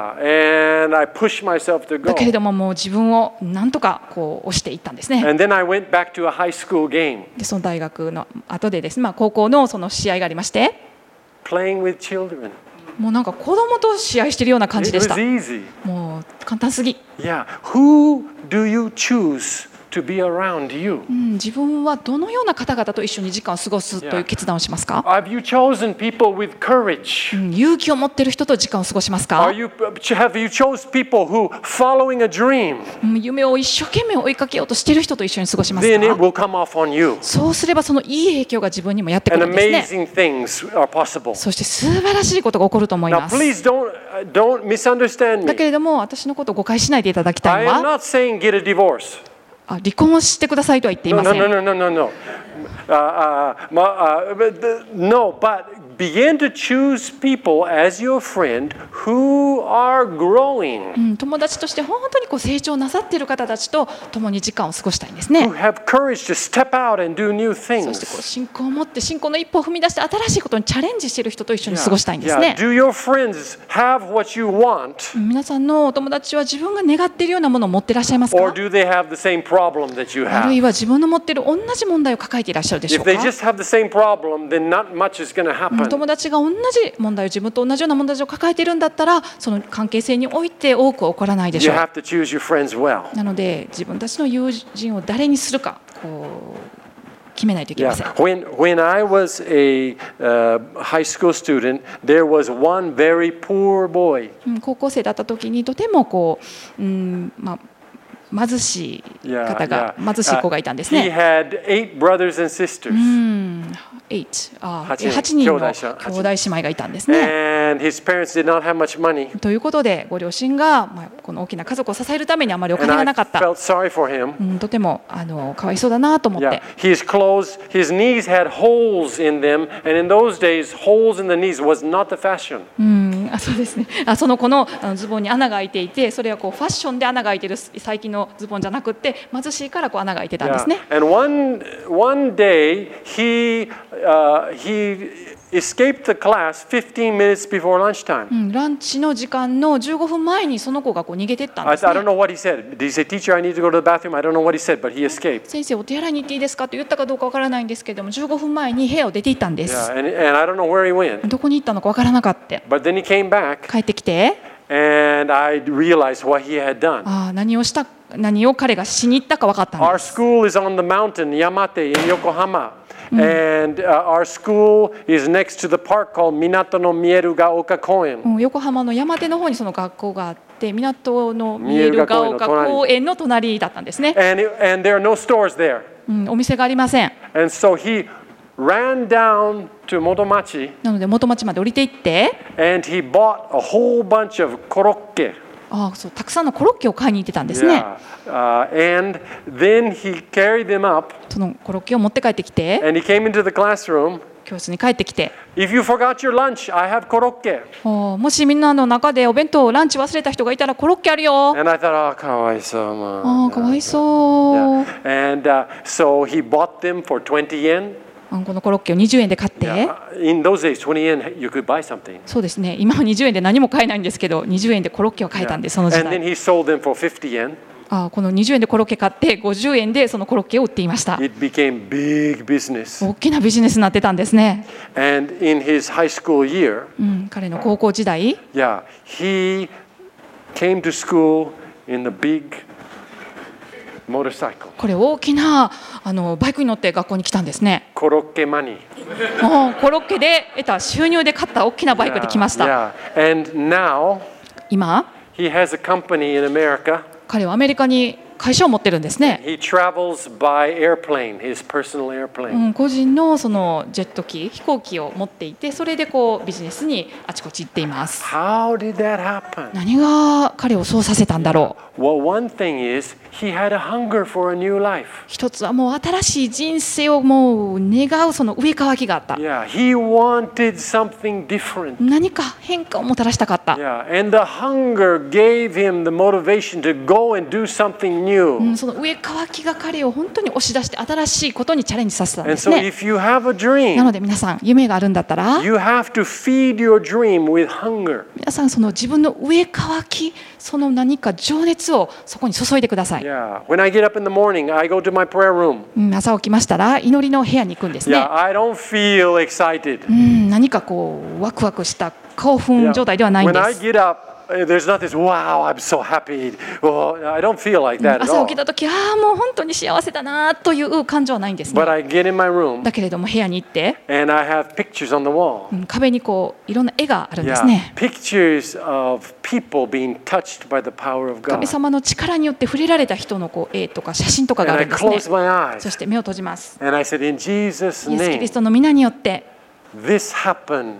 S1: Yeah, and I pushed myself to
S2: だ
S1: go.
S2: けれどももう自分をなんとかこう押していったんですね。
S1: And then I went back to a high school game,
S2: でその大学の後でですね、まあ、高校のその試合がありまして、
S1: playing with children.
S2: もうなんか子供と試合しているような感じ
S1: It
S2: でし
S1: was
S2: た。
S1: easy.
S2: もう簡単すぎ。
S1: Yeah. Who do you choose to be around you?
S2: うん、自分はどのような方々と一緒に時間を過ごすという決断をしますか？
S1: Have you chosen people with courage?
S2: うん、勇気を持っている人と時間を過ごしますか？
S1: Are you, have you chose people who following a dream?
S2: うん夢を一生懸命追いかけようとしている人と一緒に過ごします
S1: Then it
S2: か？
S1: will come off on you.
S2: そうすればそのいい影響が自分にもやってく
S1: And
S2: るんですね。
S1: amazing things are possible.
S2: そして素晴らしいことが起こると思い
S1: Now,
S2: ます。
S1: please don't, uh, don't misunderstand
S2: だけ
S1: me.
S2: れども私のことを誤解しないでいただきた
S1: I
S2: いの
S1: am
S2: は、
S1: not saying get a divorce.
S2: あ離婚してくださいとは言ってい
S1: No,
S2: ま
S1: no,
S2: せ
S1: no,
S2: ん。
S1: no, no, no, no. Uh, uh, ma- uh, but the- no, but begin to choose people as your friend who are growing,
S2: うん、友達として本当にこう成長なさっている方たちと共に時間を過ごしたいんです
S1: who
S2: ね。
S1: have courage to step out and do new
S2: そしてこう
S1: things.
S2: 信仰を持って信仰の一歩を踏み出して新しいことにチャレンジしている人と一緒に過ごしたいんです
S1: Yeah.
S2: ね。
S1: Do your friends have what you want,
S2: うん皆さんのお友達は自分が願っているようなものを持っていらっしゃいます
S1: or
S2: か？
S1: do they have the same problem that you
S2: ある
S1: have?
S2: いは自分の持っている同じ問題を抱えていらっしゃるでしょ
S1: If
S2: うか？
S1: they just have the same problem, then not much is going to
S2: うん
S1: happen.
S2: 友達が同じ問題を自分と同じような問題を抱えているんだったらその関係性において多くは起こらないでし
S1: You
S2: ょう。
S1: have to choose your friends well.
S2: なので自分たちの友人を誰にするかこう決めないといけ
S1: Yeah.
S2: ません。
S1: When when I was a uh, high school student, there was one very poor boy.
S2: うん高校生だった時にとてもこう、うんまあ、貧しい
S1: Yeah,
S2: 方が
S1: yeah.
S2: 貧しい子がいたんです
S1: He
S2: ね。
S1: had eight brothers and sisters,
S2: うんはちあ
S1: 八人
S2: はちにんの
S1: 兄弟
S2: 兄
S1: 者
S2: 弟姉妹がいたんですね。
S1: and his parents did not have much money.
S2: ということでご両親が、まあ、この大きな家族を支えるためにあまりお
S1: And
S2: 金が
S1: I
S2: なかった。
S1: felt sorry for him.
S2: うん、とてもあのかわいそうだなと思って。
S1: Yeah, his clothes, his knees had holes in them, and in those days, holes in the knees was not the fashion.
S2: うんあそうですね、あその子のあのズボンに穴が開いていて、それはこうファッションで穴が開いている最近のズボンじゃなくって貧しいからこう穴が開いてたんです
S1: Yeah.
S2: ね。
S1: And one one day, he uh, he escaped the class fifteen minutes before lunchtime.
S2: うん、ランチの時間のじゅうごふんまえにその子がこう逃げていったん
S1: I,
S2: です
S1: I
S2: ね。
S1: don't know what he said. Did he say, "Teacher, I need to go to the bathroom"? I don't know what he said, but he escaped.
S2: 先生お手洗いに行っていいですかと言ったかどうかわからないんですけれどもじゅうごふんまえに部屋を出ていったんで
S1: Yeah,
S2: す。
S1: and, and I don't know where he went.
S2: どこに行ったのかわからなかった。
S1: But then he came back,
S2: 帰ってきて、
S1: and I realized what he had done.
S2: ああ何をした何を彼がしに行ったか分かったん
S1: Our
S2: です。
S1: school is on the mountain, Yamate, in Yokohama. And uh, our school is next to the park called Minato no Mierugaoka Koen.
S2: うん横浜の山手の方にその学校があって港の見えるが丘公園の隣だったんですね。
S1: And, it, and there are no stores there.
S2: うん、お店がありません。
S1: And so he ran down to Motomachi
S2: なので元町まで降りていって
S1: and he bought a whole bunch of korokke.
S2: ああそうたくさんのコロッケを買いに行ってたんですね。
S1: Yeah. Uh, and then he carried them up
S2: そのコロッケを持って帰ってきて
S1: and he came into the classroom
S2: 教室に帰ってきて、
S1: If you forgot your lunch, I have コロッケ。
S2: おもしみんなの中でお弁当ランチ忘れた人がいたらコロッケあるよ。
S1: And I thought, oh, かわいそう。
S2: ああ、かわいそう。
S1: Yeah. And uh, so he bought them for twenty yen.
S2: このコロッケをにじゅうえんで買って、
S1: Yeah. In those days, twenty yen, you could buy something.
S2: そうですね、今はにじゅうえんで何も買えないんですけど、にじゅうえんでコロッケを買えたんで、その時
S1: And then
S2: 代。
S1: he sold them for fifty yen.
S2: あこのにじゅうえんでコロッケ買ってごじゅうえんでそのコロッケを売っていました。
S1: It became big business.
S2: 大きなビジネスになってたんですね。
S1: And in his high school year,
S2: うん、彼の高校時代、
S1: yeah, he came to school in the big motorcycle.
S2: これ大きなあのバイクに乗って学校に来たんですね。
S1: コロッケマニー。
S2: もうコロッケで得た収入で買った大きなバイクで来ました。
S1: Yeah. Yeah. And now
S2: 今
S1: he has a company in America.
S2: 彼はアメリカに会社を持ってるんですね。
S1: He travels by airplane, his personal
S2: う
S1: airplane.
S2: ん、個人のそのジェット機、飛行機を持っていて、それでこうビジネスにあちこち行っています。
S1: How did that happen?
S2: 何が彼をそうさせたんだろう。
S1: Well, one thing is he had a hunger for a new life.
S2: 一つはもう新しい人生をもう願うその上かきがあった。
S1: Yeah, he wanted something different.
S2: 何か変化をもたらしたかった。
S1: Yeah, and the hunger gave him the motivation to go and do something
S2: う
S1: new.
S2: ん、その上かきが彼を本当に押し出して新しいことにチャレンジさせたん
S1: And
S2: です
S1: so
S2: ね。
S1: if you have a
S2: な
S1: dream,
S2: ので皆さん夢があるんだったら、
S1: you have to feed your dream with hunger.
S2: 皆さんその自分の上かき、その何か情熱をそこに注いでください。
S1: Yeah, when I get up in the morning, I go to my prayer room.
S2: うん、朝起きましたら祈りの部屋に行くんですね。
S1: Yeah, I don't feel excited.
S2: うん、何かこうワクワクした興奮
S1: Yeah.
S2: 状態ではないん
S1: When
S2: で
S1: I
S2: す。
S1: get up, uh, there's not this, wow, I'm so happy. Well, I don't feel like that at
S2: 朝
S1: all.
S2: 起きた時、ああもう本当に幸せだなという感情はないんですね。
S1: But I get in my room
S2: だけれども部屋に行って、
S1: and I have pictures on the wall.
S2: うん、壁にこういろんな絵があるんです
S1: Yeah,
S2: ね。
S1: pictures of people being touched by the power of
S2: 神
S1: God.
S2: 様の力によって触れられた人のこう絵とか写真とか
S1: And
S2: があ
S1: I
S2: るんですね。
S1: close my
S2: そ
S1: eyes
S2: して目を閉じます。
S1: and I said, in Jesus'
S2: イエス・キリ
S1: name,
S2: ストの皆によって
S1: this happened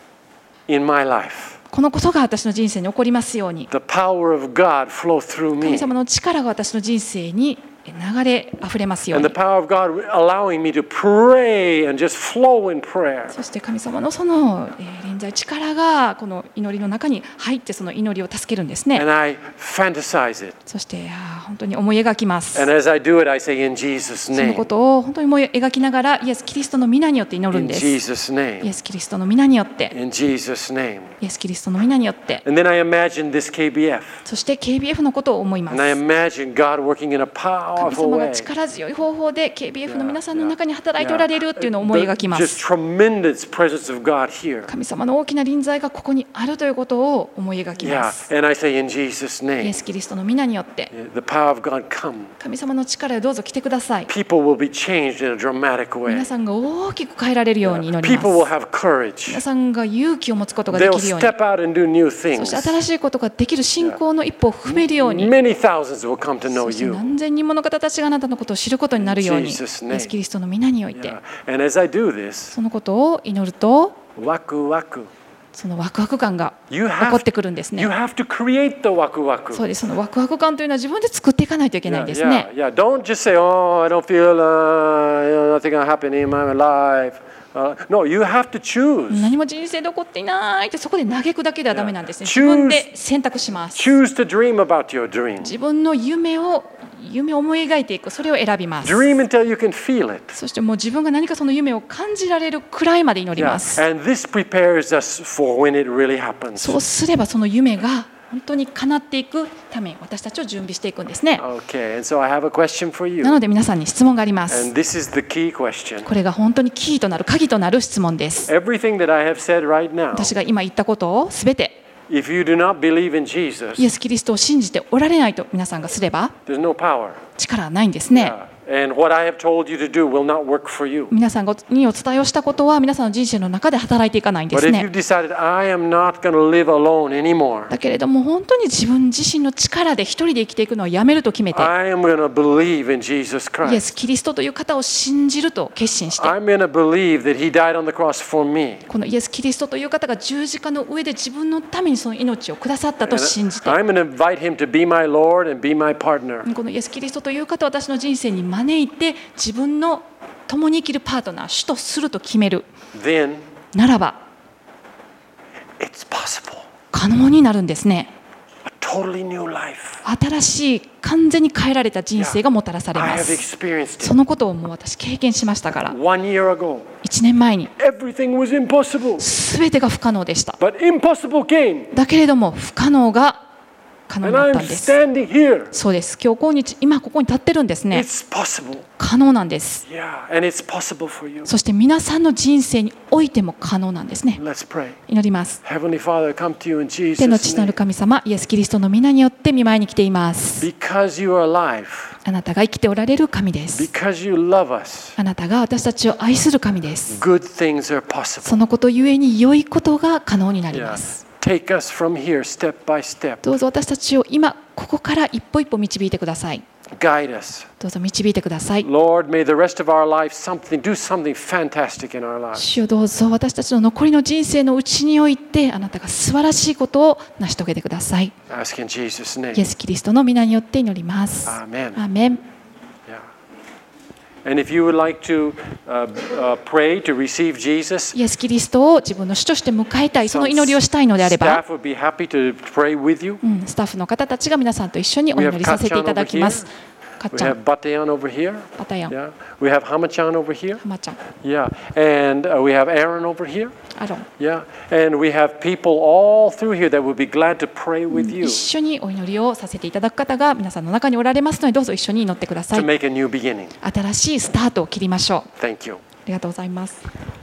S1: in my life.
S2: このことが私の人生に起こりますように。
S1: The power of God flow through
S2: 神
S1: me.
S2: 様の力が私の人生に流れあふれますよう
S1: And
S2: に
S1: the。power of God allowing me to pray and just flow in prayer.
S2: そして神様のそのえー臨在力がこの祈りの中に入ってその祈りを助けるんですね。
S1: And I fantasize it.
S2: そしてあー本当に思い描きます。
S1: And as I do it, I say, in Jesus'
S2: その
S1: name.
S2: ことを本当に思い描きながらイエス・キリストの皆によって祈るん
S1: In
S2: です。
S1: Jesus'
S2: イエ
S1: name.
S2: ス・キリストの皆によって、
S1: In Jesus' name.
S2: イエス・キリストの皆によって、
S1: And then I imagine this K B F.
S2: そして ケービーエフ のことを思います。
S1: And I imagine God working in a
S2: 神
S1: powerful
S2: 様が
S1: way.
S2: 力強い方法で ケービーエフ の皆さんの中に働いておられるっていうのを思い描きま
S1: Just
S2: す。
S1: tremendous presence of God here.
S2: 神様の大きな臨在がここにあるということを思い描きま
S1: Yeah.
S2: す。
S1: And I say, in Jesus'
S2: イエ
S1: name.
S2: ス・キリストの皆によって、
S1: The power of God come.
S2: 神様の力をどうぞ来てください。
S1: People will be changed in a dramatic
S2: 皆
S1: way.
S2: さんが大きく変えられるように祈りま
S1: People will
S2: す。
S1: have courage.
S2: 皆さんが勇気を持つことがで
S1: They'll
S2: きるように、
S1: step out and do new
S2: そ
S1: things.
S2: して新しいことができる信仰の一歩を踏めるように、
S1: Many thousands will come to know
S2: そして
S1: you.
S2: 何千人もの方たちがあなたのことを知ることになるように、イエ
S1: Jesus' name.
S2: ス・キリストの皆において、
S1: Yeah. And as I do this,
S2: そのことを祈ると、
S1: ワクワク。
S2: そのワクワク感が
S1: You
S2: 起
S1: have,
S2: こってくるんですね
S1: you。have to create the ワクワク。
S2: そうです。そのワクワク感というのは自分で作っていかないといけないんですね。
S1: Yeah, yeah, yeah. Don't just say, oh, I don't feel, uh, you know, nothing gonna happen in my life. Uh, no, you have to choose.
S2: 何も人生で起こっていないってそこで嘆くだけではダメなんですね。
S1: Yeah.
S2: 自分で選択します。
S1: Choose to dream about your dream.
S2: 自分の夢を夢を思い描いていく、それを選びます。
S1: Dream until you can feel it.
S2: そしてもう自分が何かその夢を感じられるくらいまで祈り
S1: Yeah.
S2: ます。
S1: And this prepares us for when it really happens.
S2: そうすればその夢が本当に叶っていくために私たちを準備していくんですね。
S1: Okay, and so I have a question for
S2: な
S1: you.
S2: ので皆さんに質問があります。
S1: And this is the key question.
S2: これが本当にキーとなる鍵となる質問です。
S1: Everything that I have said right now,
S2: 私が今言ったことをすべて
S1: if you do not believe in Jesus,
S2: イエス・キリストを信じておられないと皆さんがすれば
S1: there's no power.
S2: 力はないんですね。
S1: Yeah. And what I have told you to do will not work for you.
S2: 皆さんにお伝えをしたことは皆さんの人生の中で働いていかないんで
S1: But
S2: す
S1: if
S2: ね
S1: you've。decided, I am not going to live alone anymore,
S2: だけれども本当に自分自身の力で一人で生きていくのをやめると決めて、
S1: I am going to believe in Jesus
S2: イエス・
S1: Christ.
S2: キリストという方を信じると決心して、
S1: I'm going to believe that He died on the cross for me.
S2: このイエス・キリストという方が十字架の上で自分のためにその命をくださったと
S1: And
S2: 信じて、
S1: I'm going to invite Him to be my Lord and be my partner.
S2: このイエス・キリストという方を私の人生に招いて自分の共に生きるパートナー、主とすると決める
S1: then
S2: ならば
S1: it's possible.
S2: 可能になるんですね。
S1: A totally new life.
S2: 新しい完全に変えられた人生がもたらされ
S1: I
S2: ま
S1: have
S2: す。
S1: experienced
S2: そのことをもう私経験しましたから、
S1: it. One year ago,
S2: いちねんまえに
S1: everything was impossible.
S2: 全てが不可能でした。
S1: But impossible came.
S2: だけれども不可能が可能に
S1: And
S2: なった
S1: I'm
S2: んです。
S1: standing here.
S2: そうです。今日今日今ここに立ってるんですね。
S1: It's possible.
S2: 可能なんです。
S1: Yeah, and it's possible for you.
S2: そして皆さんの人生においても可能なんですね。
S1: Let's pray.
S2: 祈ります。
S1: Heavenly Father, I come to you in
S2: 天の
S1: Jesus'
S2: 父なる
S1: name.
S2: 神様、イエス・キリストの皆によって御前に来ています。
S1: Because you are alive.
S2: あなたが生きておられる神です。
S1: Because you love us.
S2: あなたが私たちを愛する神です。
S1: Good things are
S2: そ
S1: possible.
S2: のことゆえに良いことが可能になりま
S1: Yeah.
S2: す。
S1: Take us from here step by step.
S2: どうぞ私たちを今ここから一歩一歩導いてください。
S1: Guide us.
S2: どうぞ導いてください。
S1: Lord, may the rest of our life something do something fantastic in our lives.
S2: 主よどうぞ私たちの残りの人生のうちにおいてあなたが素晴らしいことを成し遂げてください。
S1: Ask in Jesus'
S2: イエ
S1: name.
S2: ス・キリストの皆によって祈ります。
S1: Amen.
S2: アーメン。
S1: Yeah. And if you would like to uh, uh, pray to receive Jesus,
S2: イエス・キリストを自分の主として迎えたい、その祈りをしたいのであれば、
S1: staff would be happy to pray with you.
S2: うんスタッフの方たちが皆さんと一緒にお祈りさせていただきます。かっ
S1: We
S2: ちゃ
S1: have
S2: ん、
S1: Batayan over here.
S2: バタヤン、
S1: Yeah. We have Hamachan over here.
S2: ハマちゃん、
S1: Yeah. And uh, we have Aaron over here.
S2: アロン、
S1: Yeah. And we have people all through here that would be glad to pray with you
S2: 一緒にお祈りをさせていただく方が皆さんの中におられますので、どうぞ一緒に祈ってくださ
S1: to
S2: い。
S1: make a new beginning.
S2: 新しいスタートを切りましょう。
S1: Thank you.
S2: ありがとうございます。